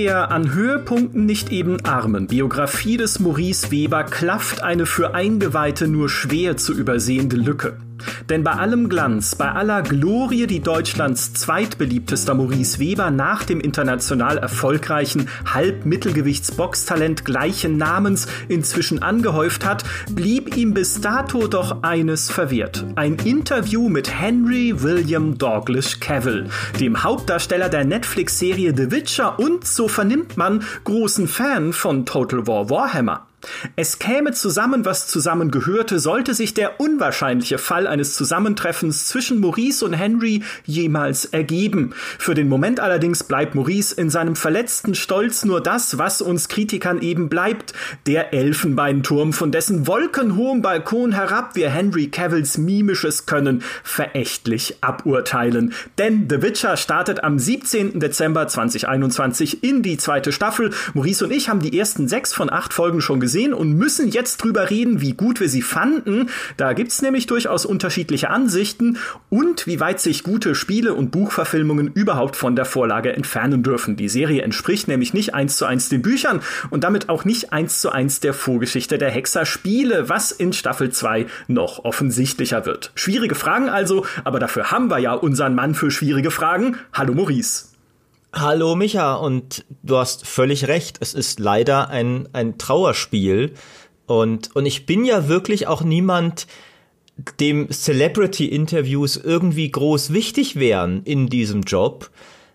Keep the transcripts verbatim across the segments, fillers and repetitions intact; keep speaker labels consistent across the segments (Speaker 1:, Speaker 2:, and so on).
Speaker 1: der an Höhepunkten nicht eben armen Biografie des Maurice Weber klafft eine für Eingeweihte nur schwer zu übersehende Lücke. Denn bei allem Glanz, bei aller Glorie, die Deutschlands zweitbeliebtester Maurice Weber nach dem international erfolgreichen Halbmittelgewichtsboxtalent gleichen Namens inzwischen angehäuft hat, blieb ihm bis dato doch eines verwehrt. Ein Interview mit Henry William Douglas Cavill, dem Hauptdarsteller der Netflix-Serie The Witcher und, so vernimmt man, großen Fan von Total War Warhammer. Es käme zusammen, was zusammengehörte, sollte sich der unwahrscheinliche Fall eines Zusammentreffens zwischen Maurice und Henry jemals ergeben. Für den Moment allerdings bleibt Maurice in seinem verletzten Stolz nur das, was uns Kritikern eben bleibt: der Elfenbeinturm, von dessen wolkenhohem Balkon herab wir Henry Cavills mimisches Können verächtlich aburteilen. Denn The Witcher startet am siebzehnten Dezember zweitausendeinundzwanzig in die zweite Staffel. Maurice und ich haben die ersten sechs von acht Folgen schon gesehen und müssen jetzt drüber reden, wie gut wir sie fanden. Da gibt's nämlich durchaus unterschiedliche Ansichten und wie weit sich gute Spiele und Buchverfilmungen überhaupt von der Vorlage entfernen dürfen. Die Serie entspricht nämlich nicht eins zu eins den Büchern und damit auch nicht eins zu eins der Vorgeschichte der Hexer-Spiele, was in Staffel zwei noch offensichtlicher wird. Schwierige Fragen also, aber dafür haben wir ja unseren Mann für schwierige Fragen. Hallo Maurice.
Speaker 2: Hallo Micha, und du hast völlig recht, es ist leider ein, ein Trauerspiel und, und ich bin ja wirklich auch niemand, dem Celebrity-Interviews irgendwie groß wichtig wären in diesem Job,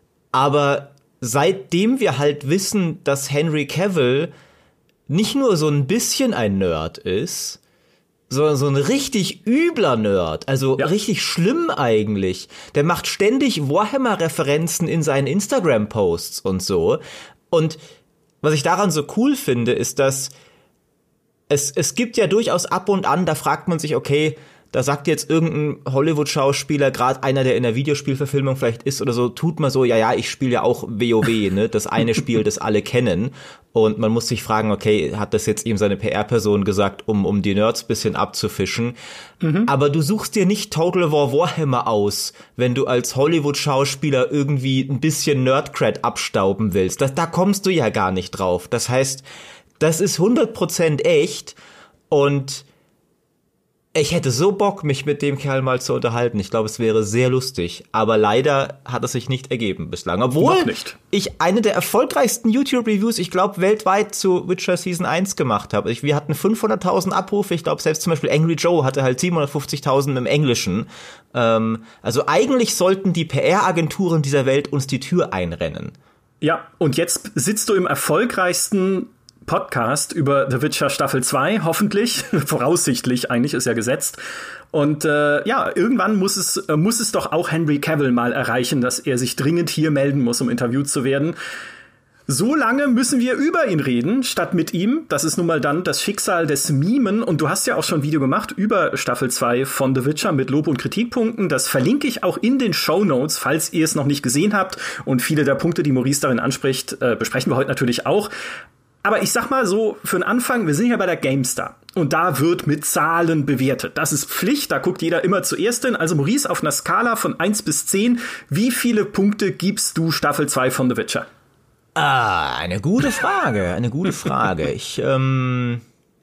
Speaker 2: aber seitdem wir halt wissen, dass Henry Cavill nicht nur so ein bisschen ein Nerd ist, sondern so ein richtig übler Nerd, also ja. richtig schlimm eigentlich. Der macht ständig Warhammer-Referenzen in seinen Instagram-Posts und so. Und was ich daran so cool finde, ist, dass es, es gibt ja durchaus ab und an, da fragt man sich, okay, da sagt jetzt irgendein Hollywood-Schauspieler, gerade einer, der in der Videospielverfilmung vielleicht ist oder so, tut mal so, ja, ja, ich spiele ja auch WoW, ne, das eine Spiel, das alle kennen. Und man muss sich fragen, okay, hat das jetzt ihm seine P R-Person gesagt, um um die Nerds bisschen abzufischen? Mhm. Aber du suchst dir nicht Total War Warhammer aus, wenn du als Hollywood-Schauspieler irgendwie ein bisschen Nerd-Cred abstauben willst. Das, da kommst du ja gar nicht drauf. Das heißt, das ist hundert Prozent echt und ich hätte so Bock, mich mit dem Kerl mal zu unterhalten. Ich glaube, es wäre sehr lustig. Aber leider hat es sich nicht ergeben bislang. Obwohl
Speaker 1: Noch nicht.
Speaker 2: ich eine der erfolgreichsten YouTube-Reviews, ich glaube, weltweit zu Witcher Season eins gemacht habe. Ich, wir hatten fünfhunderttausend Abrufe. Ich glaube, selbst zum Beispiel Angry Joe hatte halt siebenhundertfünfzigtausend im Englischen. Ähm, also eigentlich sollten die P R-Agenturen dieser Welt uns die Tür einrennen.
Speaker 1: Ja, und jetzt sitzt du im erfolgreichsten Podcast über The Witcher Staffel zwei, hoffentlich, voraussichtlich, eigentlich ist ja gesetzt. Und äh, ja, irgendwann muss es, äh, muss es doch auch Henry Cavill mal erreichen, dass er sich dringend hier melden muss, um interviewt zu werden. So lange müssen wir über ihn reden, statt mit ihm. Das ist nun mal dann das Schicksal des Mimen. Und du hast ja auch schon ein Video gemacht über Staffel zwei von The Witcher mit Lob- und Kritikpunkten. Das verlinke ich auch in den Shownotes, falls ihr es noch nicht gesehen habt. Und viele der Punkte, die Maurice darin anspricht, äh, besprechen wir heute natürlich auch. Aber ich sag mal so, für den Anfang, wir sind ja bei der GameStar. Und da wird mit Zahlen bewertet. Das ist Pflicht, da guckt jeder immer zuerst hin. Also Maurice, auf einer Skala von eins bis zehn, wie viele Punkte gibst du Staffel zwei von The Witcher?
Speaker 2: Ah, eine gute Frage, eine gute Frage. Ich, ähm,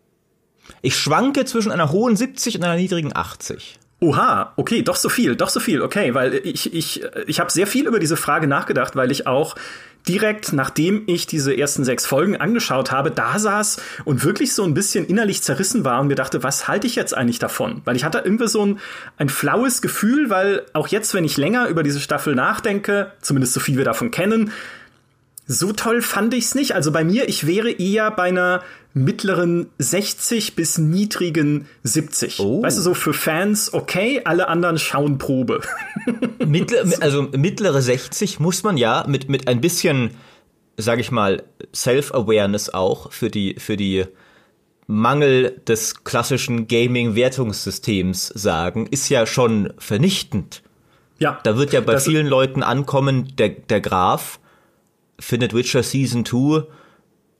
Speaker 2: ich schwanke zwischen einer hohen siebzig und einer niedrigen achtzig.
Speaker 1: Oha, okay, doch so viel, doch so viel, okay, weil ich, ich, ich habe sehr viel über diese Frage nachgedacht, weil ich auch direkt, nachdem ich diese ersten sechs Folgen angeschaut habe, da saß und wirklich so ein bisschen innerlich zerrissen war und mir dachte, was halte ich jetzt eigentlich davon? Weil ich hatte irgendwie so ein, ein flaues Gefühl, weil auch jetzt, wenn ich länger über diese Staffel nachdenke, zumindest so viel wir davon kennen, so toll fand ich's nicht. Also bei mir, ich wäre eher bei einer mittleren sechzig bis niedrigen siebzig. Oh. Weißt du, so für Fans okay, alle anderen schauen Probe.
Speaker 2: Mittler, also mittlere sechzig muss man ja mit mit ein bisschen, sag ich mal, Self-Awareness auch für die für die Mangel des klassischen Gaming-Wertungssystems sagen, ist ja schon vernichtend.
Speaker 1: Ja.
Speaker 2: Da wird ja bei vielen Leuten ankommen, der der Graf findet Witcher Season zwei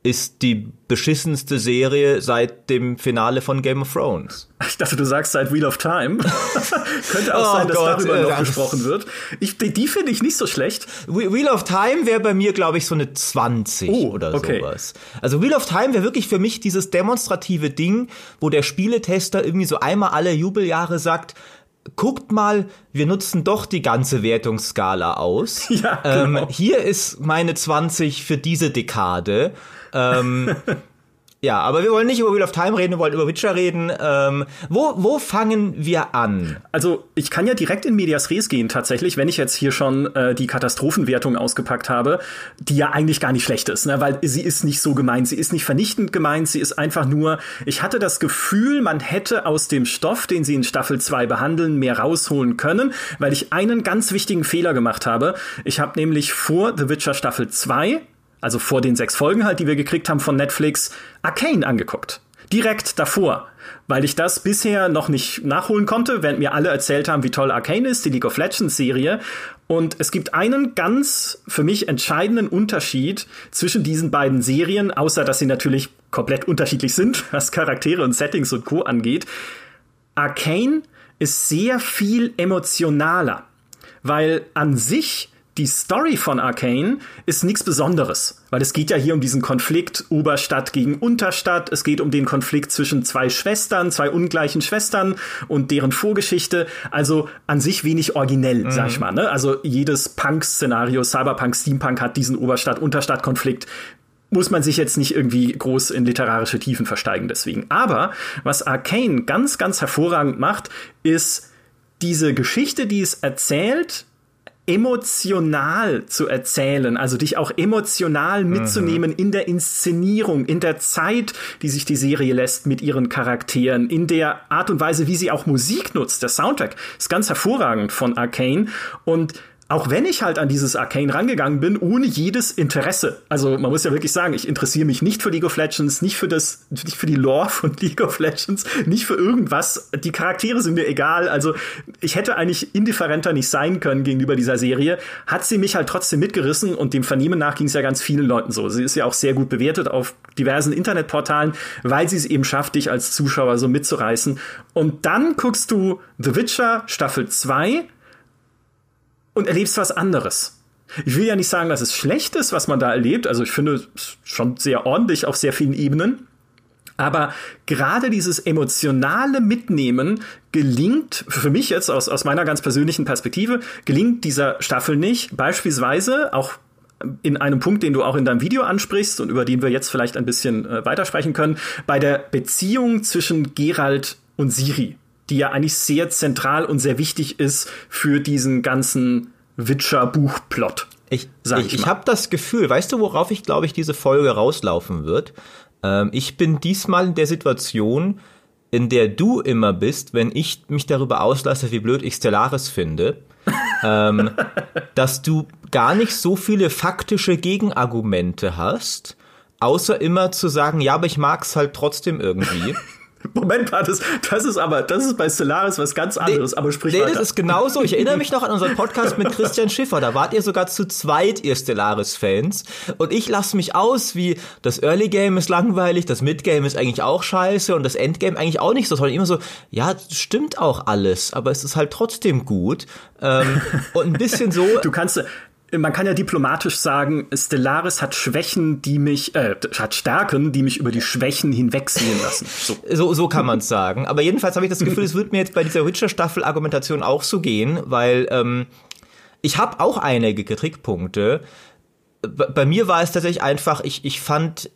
Speaker 2: ist die beschissenste Serie seit dem Finale von Game of Thrones.
Speaker 1: Ich dachte, du sagst seit Wheel of Time. Könnte auch oh sein, dass Gott, darüber äh, noch gesprochen wird. Ich, die die finde ich nicht so schlecht.
Speaker 2: Wheel of Time wäre bei mir, glaube ich, so eine zwanzig oh, oder okay. sowas. Also Wheel of Time wäre wirklich für mich dieses demonstrative Ding, wo der Spieletester irgendwie so einmal alle Jubeljahre sagt, guckt mal, wir nutzen doch die ganze Wertungsskala aus.
Speaker 1: Ja, genau.
Speaker 2: ähm, hier ist meine zwanzig für diese Dekade. Ähm, ja, aber wir wollen nicht über Wheel of Time reden, wir wollen über Witcher reden. Ähm, wo, wo fangen wir an?
Speaker 1: Also ich kann ja direkt in Medias Res gehen tatsächlich, wenn ich jetzt hier schon äh, die Katastrophenwertung ausgepackt habe, die ja eigentlich gar nicht schlecht ist, ne? Weil sie ist nicht so gemeint, sie ist nicht vernichtend gemeint, sie ist einfach nur, ich hatte das Gefühl, man hätte aus dem Stoff, den sie in Staffel zwei behandeln, mehr rausholen können, weil ich einen ganz wichtigen Fehler gemacht habe. Ich habe nämlich vor The Witcher Staffel zwei, also vor den sechs Folgen halt, die wir gekriegt haben von Netflix, Arcane angeguckt. Direkt davor. Weil ich das bisher noch nicht nachholen konnte, während mir alle erzählt haben, wie toll Arcane ist, die League of Legends Serie. Und es gibt einen ganz für mich entscheidenden Unterschied zwischen diesen beiden Serien, außer dass sie natürlich komplett unterschiedlich sind, was Charaktere und Settings und Co. angeht. Arcane ist sehr viel emotionaler, weil an sich die Story von Arcane ist nichts Besonderes, weil es geht ja hier um diesen Konflikt Oberstadt gegen Unterstadt. Es geht um den Konflikt zwischen zwei Schwestern, zwei ungleichen Schwestern und deren Vorgeschichte. Also an sich wenig originell, mhm. sag ich mal. Ne? Also jedes Punk-Szenario, Cyberpunk, Steampunk hat diesen Oberstadt-Unterstadt-Konflikt. Muss man sich jetzt nicht irgendwie groß in literarische Tiefen versteigen deswegen. Aber was Arcane ganz, ganz hervorragend macht, ist diese Geschichte, die es erzählt, emotional zu erzählen, also dich auch emotional mitzunehmen mhm. in der Inszenierung, in der Zeit, die sich die Serie lässt mit ihren Charakteren, in der Art und Weise, wie sie auch Musik nutzt. Der Soundtrack ist ganz hervorragend von Arcane und auch wenn ich halt an dieses Arcane rangegangen bin, ohne jedes Interesse. Also man muss ja wirklich sagen, ich interessiere mich nicht für League of Legends, nicht für das, nicht für die Lore von League of Legends, nicht für irgendwas. Die Charaktere sind mir egal. Also ich hätte eigentlich indifferenter nicht sein können gegenüber dieser Serie. Hat sie mich halt trotzdem mitgerissen und dem Vernehmen nach ging es ja ganz vielen Leuten so. Sie ist ja auch sehr gut bewertet auf diversen Internetportalen, weil sie es eben schafft, dich als Zuschauer so mitzureißen. Und dann guckst du The Witcher Staffel zwei und erlebst was anderes. Ich will ja nicht sagen, dass es schlecht ist, was man da erlebt. Also ich finde es schon sehr ordentlich auf sehr vielen Ebenen. Aber gerade dieses emotionale Mitnehmen gelingt, für mich jetzt aus, aus meiner ganz persönlichen Perspektive, gelingt dieser Staffel nicht. Beispielsweise auch in einem Punkt, den du auch in deinem Video ansprichst und über den wir jetzt vielleicht ein bisschen äh, weitersprechen können, bei der Beziehung zwischen Geralt und Ciri, die ja eigentlich sehr zentral und sehr wichtig ist für diesen ganzen Witcher-Buchplot.
Speaker 2: Ich, ich, ich habe das Gefühl, weißt du, worauf ich, glaube ich, diese Folge rauslaufen wird? Ähm, ich bin diesmal in der Situation, in der du immer bist, wenn ich mich darüber auslasse, wie blöd ich Stellaris finde, ähm, dass du gar nicht so viele faktische Gegenargumente hast, außer immer zu sagen, ja, aber ich mag's halt trotzdem irgendwie.
Speaker 1: Moment, das, das ist aber, das ist bei Stellaris was ganz anderes, nee, aber sprich
Speaker 2: nee,
Speaker 1: weiter.
Speaker 2: Das ist genauso. Ich erinnere mich noch an unseren Podcast mit Christian Schiffer, da wart ihr sogar zu zweit, ihr Stellaris-Fans, und ich lasse mich aus, wie das Early Game ist langweilig, das Mid Game ist eigentlich auch scheiße und das Endgame eigentlich auch nicht so toll. Immer so, ja, stimmt auch alles, aber es ist halt trotzdem gut. Ähm, und ein bisschen so.
Speaker 1: Du kannst, man kann ja diplomatisch sagen, Stellaris hat Schwächen, die mich, äh, hat Stärken, die mich über die Schwächen hinwegsehen lassen.
Speaker 2: So, so, so kann man es sagen. Aber jedenfalls habe ich das Gefühl, es wird mir jetzt bei dieser Witcher-Staffel-Argumentation auch so gehen, weil ähm, ich habe auch einige Kritikpunkte. Bei, bei mir war es tatsächlich einfach, ich, ich fand,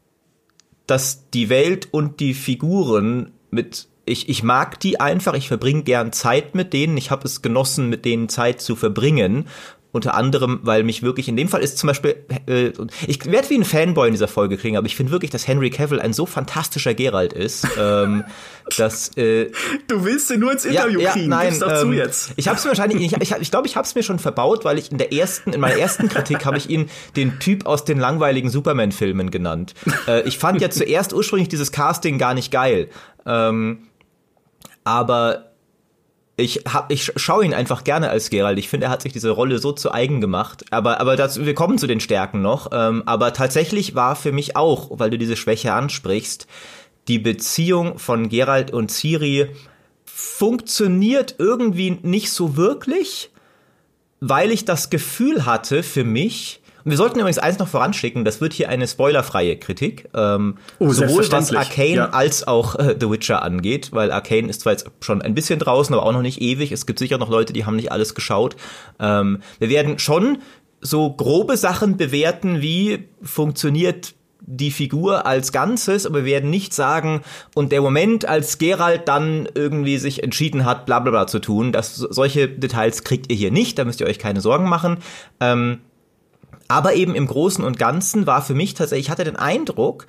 Speaker 2: dass die Welt und die Figuren mit Ich, ich mag die einfach, ich verbringe gern Zeit mit denen, ich habe es genossen, mit denen Zeit zu verbringen. Unter anderem, weil mich wirklich, in dem Fall ist zum Beispiel, äh, ich werde wie ein Fanboy in dieser Folge kriegen, aber ich finde wirklich, dass Henry Cavill ein so fantastischer Geralt ist, ähm, dass äh,
Speaker 1: du willst ihn nur ins Interview
Speaker 2: ja,
Speaker 1: kriegen,
Speaker 2: ja, nein,
Speaker 1: gib's doch
Speaker 2: ähm,
Speaker 1: zu jetzt.
Speaker 2: Ich habe es wahrscheinlich, ich glaube, ich, ich, glaub, ich habe es mir schon verbaut, weil ich in der ersten, in meiner ersten Kritik habe ich ihn den Typ aus den langweiligen Superman-Filmen genannt. Äh, ich fand ja zuerst ursprünglich dieses Casting gar nicht geil, ähm, aber Ich hab, ich schaue ihn einfach gerne als Geralt. Ich finde, er hat sich diese Rolle so zu eigen gemacht. Aber, aber das, wir kommen zu den Stärken noch. Ähm, aber tatsächlich war für mich auch, weil du diese Schwäche ansprichst, die Beziehung von Geralt und Ciri funktioniert irgendwie nicht so wirklich, weil ich das Gefühl hatte für mich, und wir sollten übrigens eins noch voranschicken, das wird hier eine spoilerfreie Kritik, ähm,
Speaker 1: oh,
Speaker 2: sowohl was Arcane
Speaker 1: ja.
Speaker 2: als auch äh, The Witcher angeht, weil Arcane ist zwar jetzt schon ein bisschen draußen, aber auch noch nicht ewig. Es gibt sicher noch Leute, die haben nicht alles geschaut. Ähm, wir werden schon so grobe Sachen bewerten, wie funktioniert die Figur als Ganzes, aber wir werden nicht sagen, und der Moment, als Geralt dann irgendwie sich entschieden hat, bla bla bla zu tun, das, solche Details kriegt ihr hier nicht, da müsst ihr euch keine Sorgen machen. Ähm, aber eben im Großen und Ganzen war für mich tatsächlich, ich hatte den Eindruck,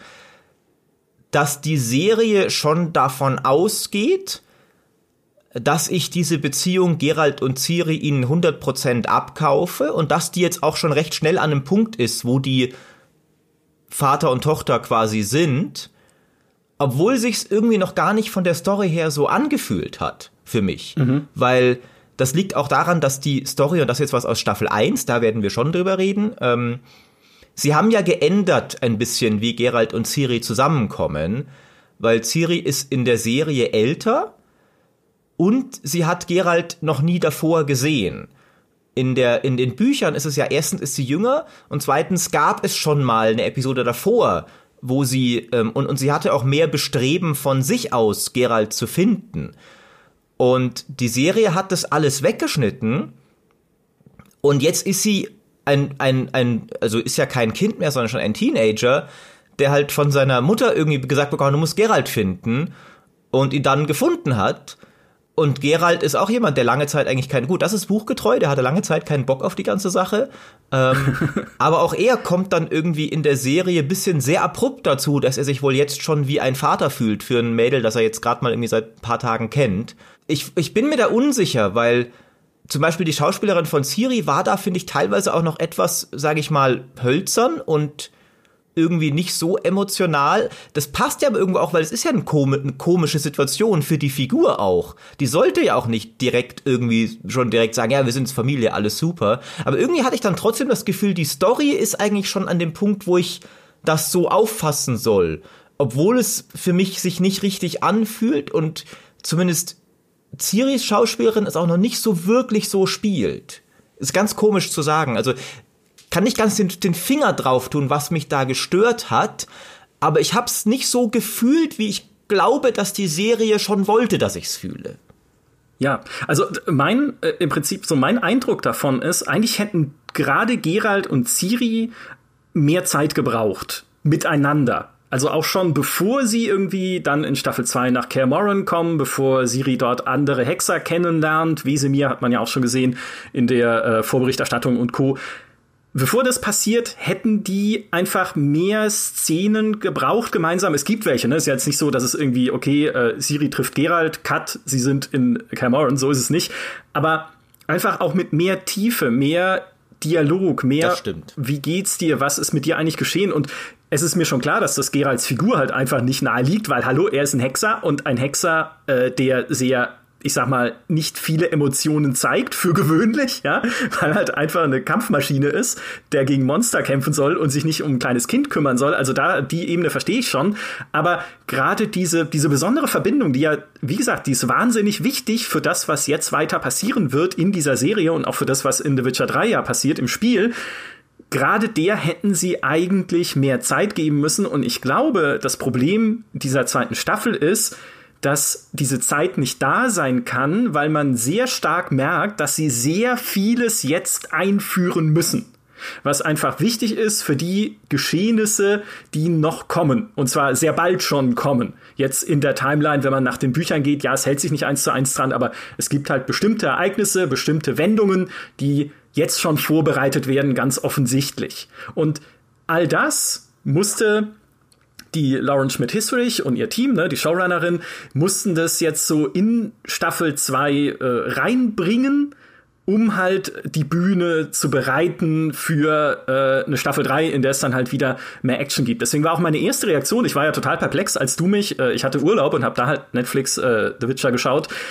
Speaker 2: dass die Serie schon davon ausgeht, dass ich diese Beziehung Geralt und Ciri ihnen hundert Prozent abkaufe und dass die jetzt auch schon recht schnell an einem Punkt ist, wo die Vater und Tochter quasi sind, obwohl sich's irgendwie noch gar nicht von der Story her so angefühlt hat für mich. Mhm. Weil das liegt auch daran, dass die Story, und das ist jetzt was aus Staffel eins, da werden wir schon drüber reden, ähm, sie haben ja geändert ein bisschen, wie Geralt und Ciri zusammenkommen, weil Ciri ist in der Serie älter und sie hat Geralt noch nie davor gesehen. In der, in den Büchern ist es ja, erstens ist sie jünger und zweitens gab es schon mal eine Episode davor, wo sie, ähm, und, und sie hatte auch mehr Bestreben von sich aus, Geralt zu finden. Und die Serie hat das alles weggeschnitten und jetzt ist sie ein, ein, ein, also ist ja kein Kind mehr, sondern schon ein Teenager, der halt von seiner Mutter irgendwie gesagt bekommen, du musst Geralt finden und ihn dann gefunden hat. Und Geralt ist auch jemand, der lange Zeit eigentlich kein, gut, das ist buchgetreu, der hatte lange Zeit keinen Bock auf die ganze Sache. Ähm, aber auch er kommt dann irgendwie in der Serie ein bisschen sehr abrupt dazu, dass er sich wohl jetzt schon wie ein Vater fühlt für ein Mädel, das er jetzt gerade mal irgendwie seit ein paar Tagen kennt. Ich, ich bin mir da unsicher, weil zum Beispiel die Schauspielerin von Ciri war da, finde ich, teilweise auch noch etwas, sage ich mal, hölzern und irgendwie nicht so emotional. Das passt ja aber irgendwo auch, weil es ist ja eine, kom- eine komische Situation für die Figur auch. Die sollte ja auch nicht direkt irgendwie schon direkt sagen, ja, wir sind Familie, alles super. Aber irgendwie hatte ich dann trotzdem das Gefühl, die Story ist eigentlich schon an dem Punkt, wo ich das so auffassen soll. Obwohl es für mich sich nicht richtig anfühlt und zumindest Ciris Schauspielerin es auch noch nicht so wirklich so spielt. Ist ganz komisch zu sagen. Also kann nicht ganz den, den Finger drauf tun, was mich da gestört hat, aber ich hab's nicht so gefühlt, wie ich glaube, dass die Serie schon wollte, dass ich's fühle.
Speaker 1: Ja, also mein, äh, im Prinzip so mein Eindruck davon ist, eigentlich hätten gerade Geralt und Ciri mehr Zeit gebraucht miteinander. Also auch schon bevor sie irgendwie dann in Staffel zwei nach Kaer Morhen kommen, bevor Ciri dort andere Hexer kennenlernt, Wesemir hat man ja auch schon gesehen in der äh, Vorberichterstattung und Co., bevor das passiert, hätten die einfach mehr Szenen gebraucht gemeinsam. Es gibt welche, ne? Es ist ja jetzt nicht so, dass es irgendwie, okay, äh, Ciri trifft Geralt, Cut, sie sind in Kaer Morhen, so ist es nicht. Aber einfach auch mit mehr Tiefe, mehr Dialog, mehr,
Speaker 2: das stimmt.
Speaker 1: Wie geht's dir, was ist mit dir eigentlich geschehen? Und es ist mir schon klar, dass das Geralts Figur halt einfach nicht nahe liegt, weil, hallo, er ist ein Hexer und ein Hexer, äh, der sehr, ich sag mal, nicht viele Emotionen zeigt, für gewöhnlich, ja, weil halt einfach eine Kampfmaschine ist, der gegen Monster kämpfen soll und sich nicht um ein kleines Kind kümmern soll. Also da, die Ebene verstehe ich schon. Aber gerade diese, diese besondere Verbindung, die ja, wie gesagt, die ist wahnsinnig wichtig für das, was jetzt weiter passieren wird in dieser Serie und auch für das, was in The Witcher drei ja passiert im Spiel. Gerade der hätten sie eigentlich mehr Zeit geben müssen. Und ich glaube, das Problem dieser zweiten Staffel ist, dass diese Zeit nicht da sein kann, weil man sehr stark merkt, dass sie sehr vieles jetzt einführen müssen. Was einfach wichtig ist für die Geschehnisse, die noch kommen. Und zwar sehr bald schon kommen. Jetzt in der Timeline, wenn man nach den Büchern geht, ja, es hält sich nicht eins zu eins dran, aber es gibt halt bestimmte Ereignisse, bestimmte Wendungen, die jetzt schon vorbereitet werden, ganz offensichtlich. Und all das musste die Lauren Schmidt-Hissrich und ihr Team, ne, die Showrunnerin, mussten das jetzt so in Staffel zwei äh, reinbringen, um halt die Bühne zu bereiten für äh, eine Staffel drei, in der es dann halt wieder mehr Action gibt. Deswegen war auch meine erste Reaktion, ich war ja total perplex, als du mich, äh, ich hatte Urlaub und habe da halt Netflix äh, The Witcher geschaut,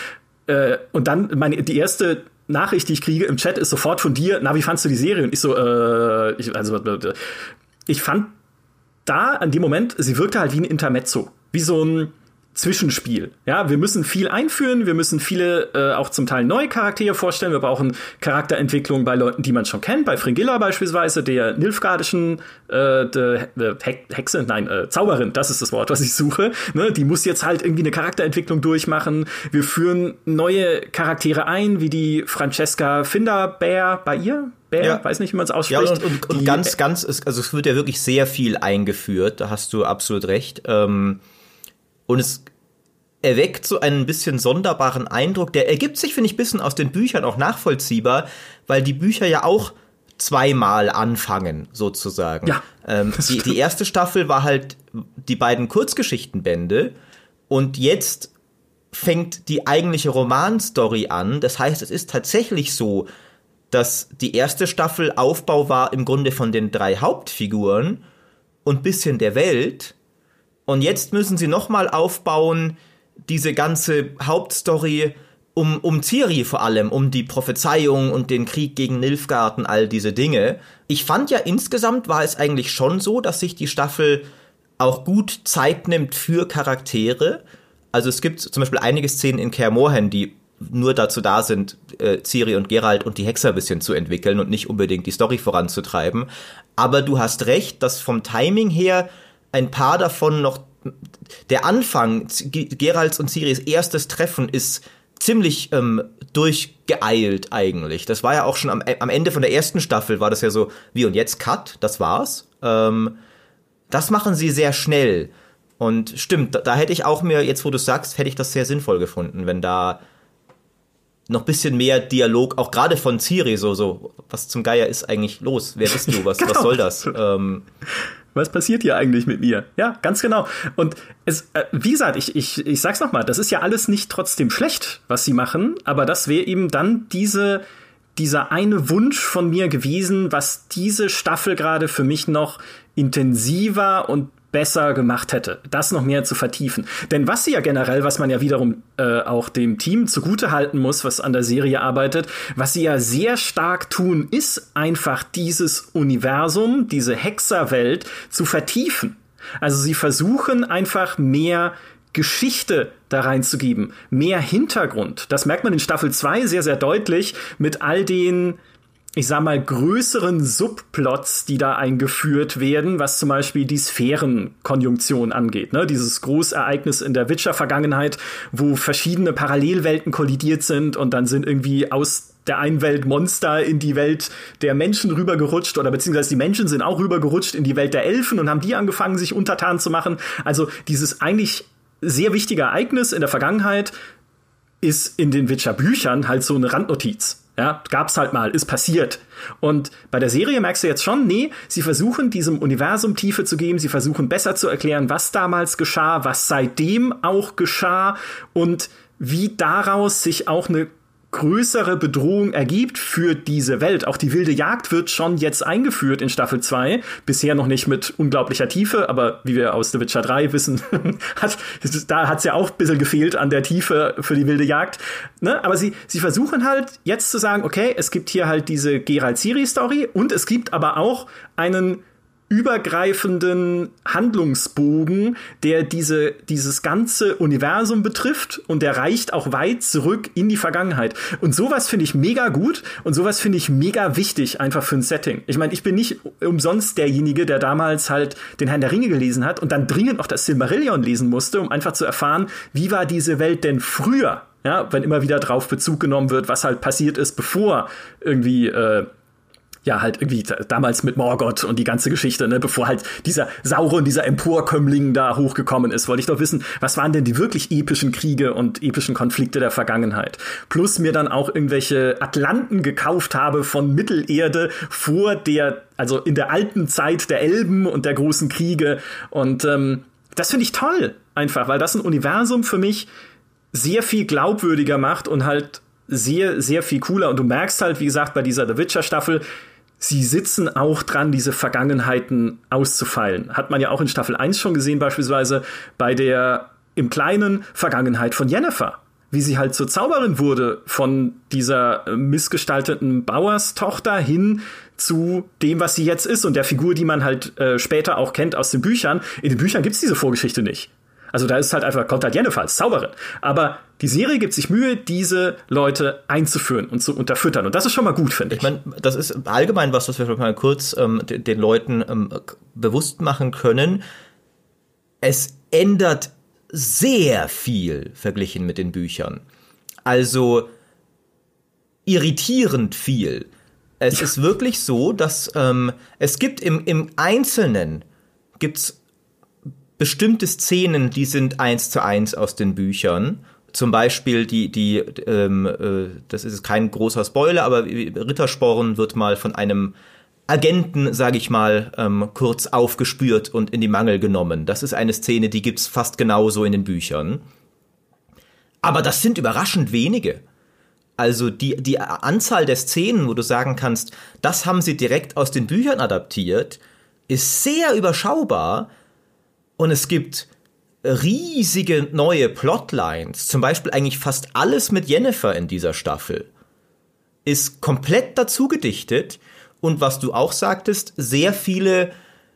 Speaker 1: äh, und dann meine, die erste Nachricht, die ich kriege im Chat, ist sofort von dir, na, wie fandst du die Serie? Und ich so, äh, ich, also, ich fand da, an dem Moment, sie wirkte halt wie ein Intermezzo, wie so ein Zwischenspiel. Ja, wir müssen viel einführen, wir müssen viele äh, auch zum Teil neue Charaktere vorstellen, wir brauchen Charakterentwicklung bei Leuten, die man schon kennt, bei Fringilla beispielsweise, der Nilfgaardischen äh, de, de Hexe, nein, äh, Zauberin, das ist das Wort, was ich suche. Ne? Die muss jetzt halt irgendwie eine Charakterentwicklung durchmachen. Wir führen neue Charaktere ein, wie die Francesca Finderbär bei ihr. Bär, ja. Weiß nicht, wie man es ausspricht.
Speaker 2: Ja, und, und, und ganz, ganz, also es wird ja wirklich sehr viel eingeführt, da hast du absolut recht. Ähm, und es erweckt so einen bisschen sonderbaren Eindruck, der ergibt sich, finde ich, ein bisschen aus den Büchern auch nachvollziehbar, weil die Bücher ja auch zweimal anfangen, sozusagen. Ja, ähm, die, die erste Staffel war halt die beiden Kurzgeschichtenbände und jetzt fängt die eigentliche Romanstory an. Das heißt, es ist tatsächlich so, dass die erste Staffel Aufbau war im Grunde von den drei Hauptfiguren und bisschen der Welt. Und jetzt müssen sie nochmal aufbauen, diese ganze Hauptstory um, um Ciri vor allem, um die Prophezeiung und den Krieg gegen Nilfgaard und all diese Dinge. Ich fand ja insgesamt war es eigentlich schon so, dass sich die Staffel auch gut Zeit nimmt für Charaktere. Also es gibt zum Beispiel einige Szenen in Kaer Morhen, die nur dazu da sind, äh, Ciri und Geralt und die Hexer ein bisschen zu entwickeln und nicht unbedingt die Story voranzutreiben. Aber du hast recht, dass vom Timing her ein paar davon noch, der Anfang, Geralts und Ciris erstes Treffen ist ziemlich ähm, durchgeeilt eigentlich. Das war ja auch schon am, am Ende von der ersten Staffel, war das ja so, wie und jetzt Cut, das war's. Ähm, das machen sie sehr schnell. Und stimmt, da, da hätte ich auch mir, jetzt wo du sagst, hätte ich das sehr sinnvoll gefunden, wenn da noch bisschen mehr Dialog, auch gerade von Ciri, so, so, was zum Geier ist eigentlich los? Wer bist du? Was, genau. was soll das? Ähm,
Speaker 1: Was passiert hier eigentlich mit mir? Ja, ganz genau. Und es, äh, wie gesagt, ich, ich, ich sag's nochmal, das ist ja alles nicht trotzdem schlecht, was sie machen, aber das wäre eben dann diese, dieser eine Wunsch von mir gewesen, was diese Staffel gerade für mich noch intensiver und besser gemacht hätte, das noch mehr zu vertiefen. Denn was sie ja generell, was man ja wiederum äh, auch dem Team zugute halten muss, was an der Serie arbeitet, was sie ja sehr stark tun, ist einfach dieses Universum, diese Hexerwelt zu vertiefen. Also sie versuchen einfach mehr Geschichte da reinzugeben, mehr Hintergrund. Das merkt man in Staffel zwei sehr, sehr deutlich mit all den, ich sag mal, größeren Subplots, die da eingeführt werden, was zum Beispiel die Sphärenkonjunktion angeht. Ne? Dieses Großereignis in der Witcher-Vergangenheit, wo verschiedene Parallelwelten kollidiert sind und dann sind irgendwie aus der einen Welt Monster in die Welt der Menschen rübergerutscht oder beziehungsweise die Menschen sind auch rübergerutscht in die Welt der Elfen und haben die angefangen, sich untertan zu machen. Also dieses eigentlich sehr wichtige Ereignis in der Vergangenheit ist in den Witcher-Büchern halt so eine Randnotiz. Ja, gab's halt mal, ist passiert. Und bei der Serie merkst du jetzt schon, nee, sie versuchen diesem Universum Tiefe zu geben, sie versuchen besser zu erklären, was damals geschah, was seitdem auch geschah und wie daraus sich auch eine größere Bedrohung ergibt für diese Welt. Auch die wilde Jagd wird schon jetzt eingeführt in Staffel zwei. Bisher noch nicht mit unglaublicher Tiefe, aber wie wir aus The Witcher drei wissen, hat, da hat's ja auch ein bisschen gefehlt an der Tiefe für die wilde Jagd. Ne? Aber sie, sie versuchen halt jetzt zu sagen, okay, es gibt hier halt diese Geralt-Ciri-Story und es gibt aber auch einen übergreifenden Handlungsbogen, der diese, dieses ganze Universum betrifft und der reicht auch weit zurück in die Vergangenheit. Und sowas finde ich mega gut und sowas finde ich mega wichtig einfach für ein Setting. Ich meine, ich bin nicht umsonst derjenige, der damals halt den Herrn der Ringe gelesen hat und dann dringend noch das Silmarillion lesen musste, um einfach zu erfahren, wie war diese Welt denn früher? Ja, wenn immer wieder drauf Bezug genommen wird, was halt passiert ist, bevor irgendwie äh, ja, halt irgendwie damals mit Morgoth und die ganze Geschichte, ne, bevor halt dieser Sauron, dieser Emporkömmling da hochgekommen ist, wollte ich doch wissen, was waren denn die wirklich epischen Kriege und epischen Konflikte der Vergangenheit? Plus mir dann auch irgendwelche Atlanten gekauft habe von Mittelerde vor der, also in der alten Zeit der Elben und der großen Kriege und ähm, das finde ich toll, einfach, weil das ein Universum für mich sehr viel glaubwürdiger macht und halt sehr, sehr viel cooler. Und du merkst halt, wie gesagt, bei dieser The Witcher-Staffel, sie sitzen auch dran, diese Vergangenheiten auszufeilen. Hat man ja auch in Staffel eins schon gesehen, beispielsweise bei der im Kleinen Vergangenheit von Yennefer. wie sie halt zur Zauberin wurde, von dieser äh, missgestalteten Bauerstochter hin zu dem, was sie jetzt ist und der Figur, die man halt äh, später auch kennt aus den Büchern. In den Büchern gibt's diese Vorgeschichte nicht. Also da ist halt einfach, kommt halt Yennefer als Zauberin. Aber die Serie gibt sich Mühe, diese Leute einzuführen und zu unterfüttern. Und das ist schon mal gut, finde ich.
Speaker 2: Ich meine, das ist allgemein was, was wir mal kurz ähm, den, den Leuten ähm, bewusst machen können. Es ändert sehr viel verglichen mit den Büchern. Also irritierend viel. Es ja. ist wirklich so, dass ähm, es gibt im, im Einzelnen gibt's bestimmte Szenen, die sind eins zu eins aus den Büchern. Zum Beispiel die, die, ähm, äh, das ist kein großer Spoiler, aber Rittersporn wird mal von einem Agenten, sage ich mal, ähm, kurz aufgespürt und in die Mangel genommen. Das ist eine Szene, die gibt's fast genauso in den Büchern. Aber das sind überraschend wenige. Also die, die Anzahl der Szenen, wo du sagen kannst, das haben sie direkt aus den Büchern adaptiert, ist sehr überschaubar. Und es gibt riesige neue Plotlines. Zum Beispiel eigentlich fast alles mit Yennefer in dieser Staffel ist komplett dazu gedichtet. Und was du auch sagtest, sehr viele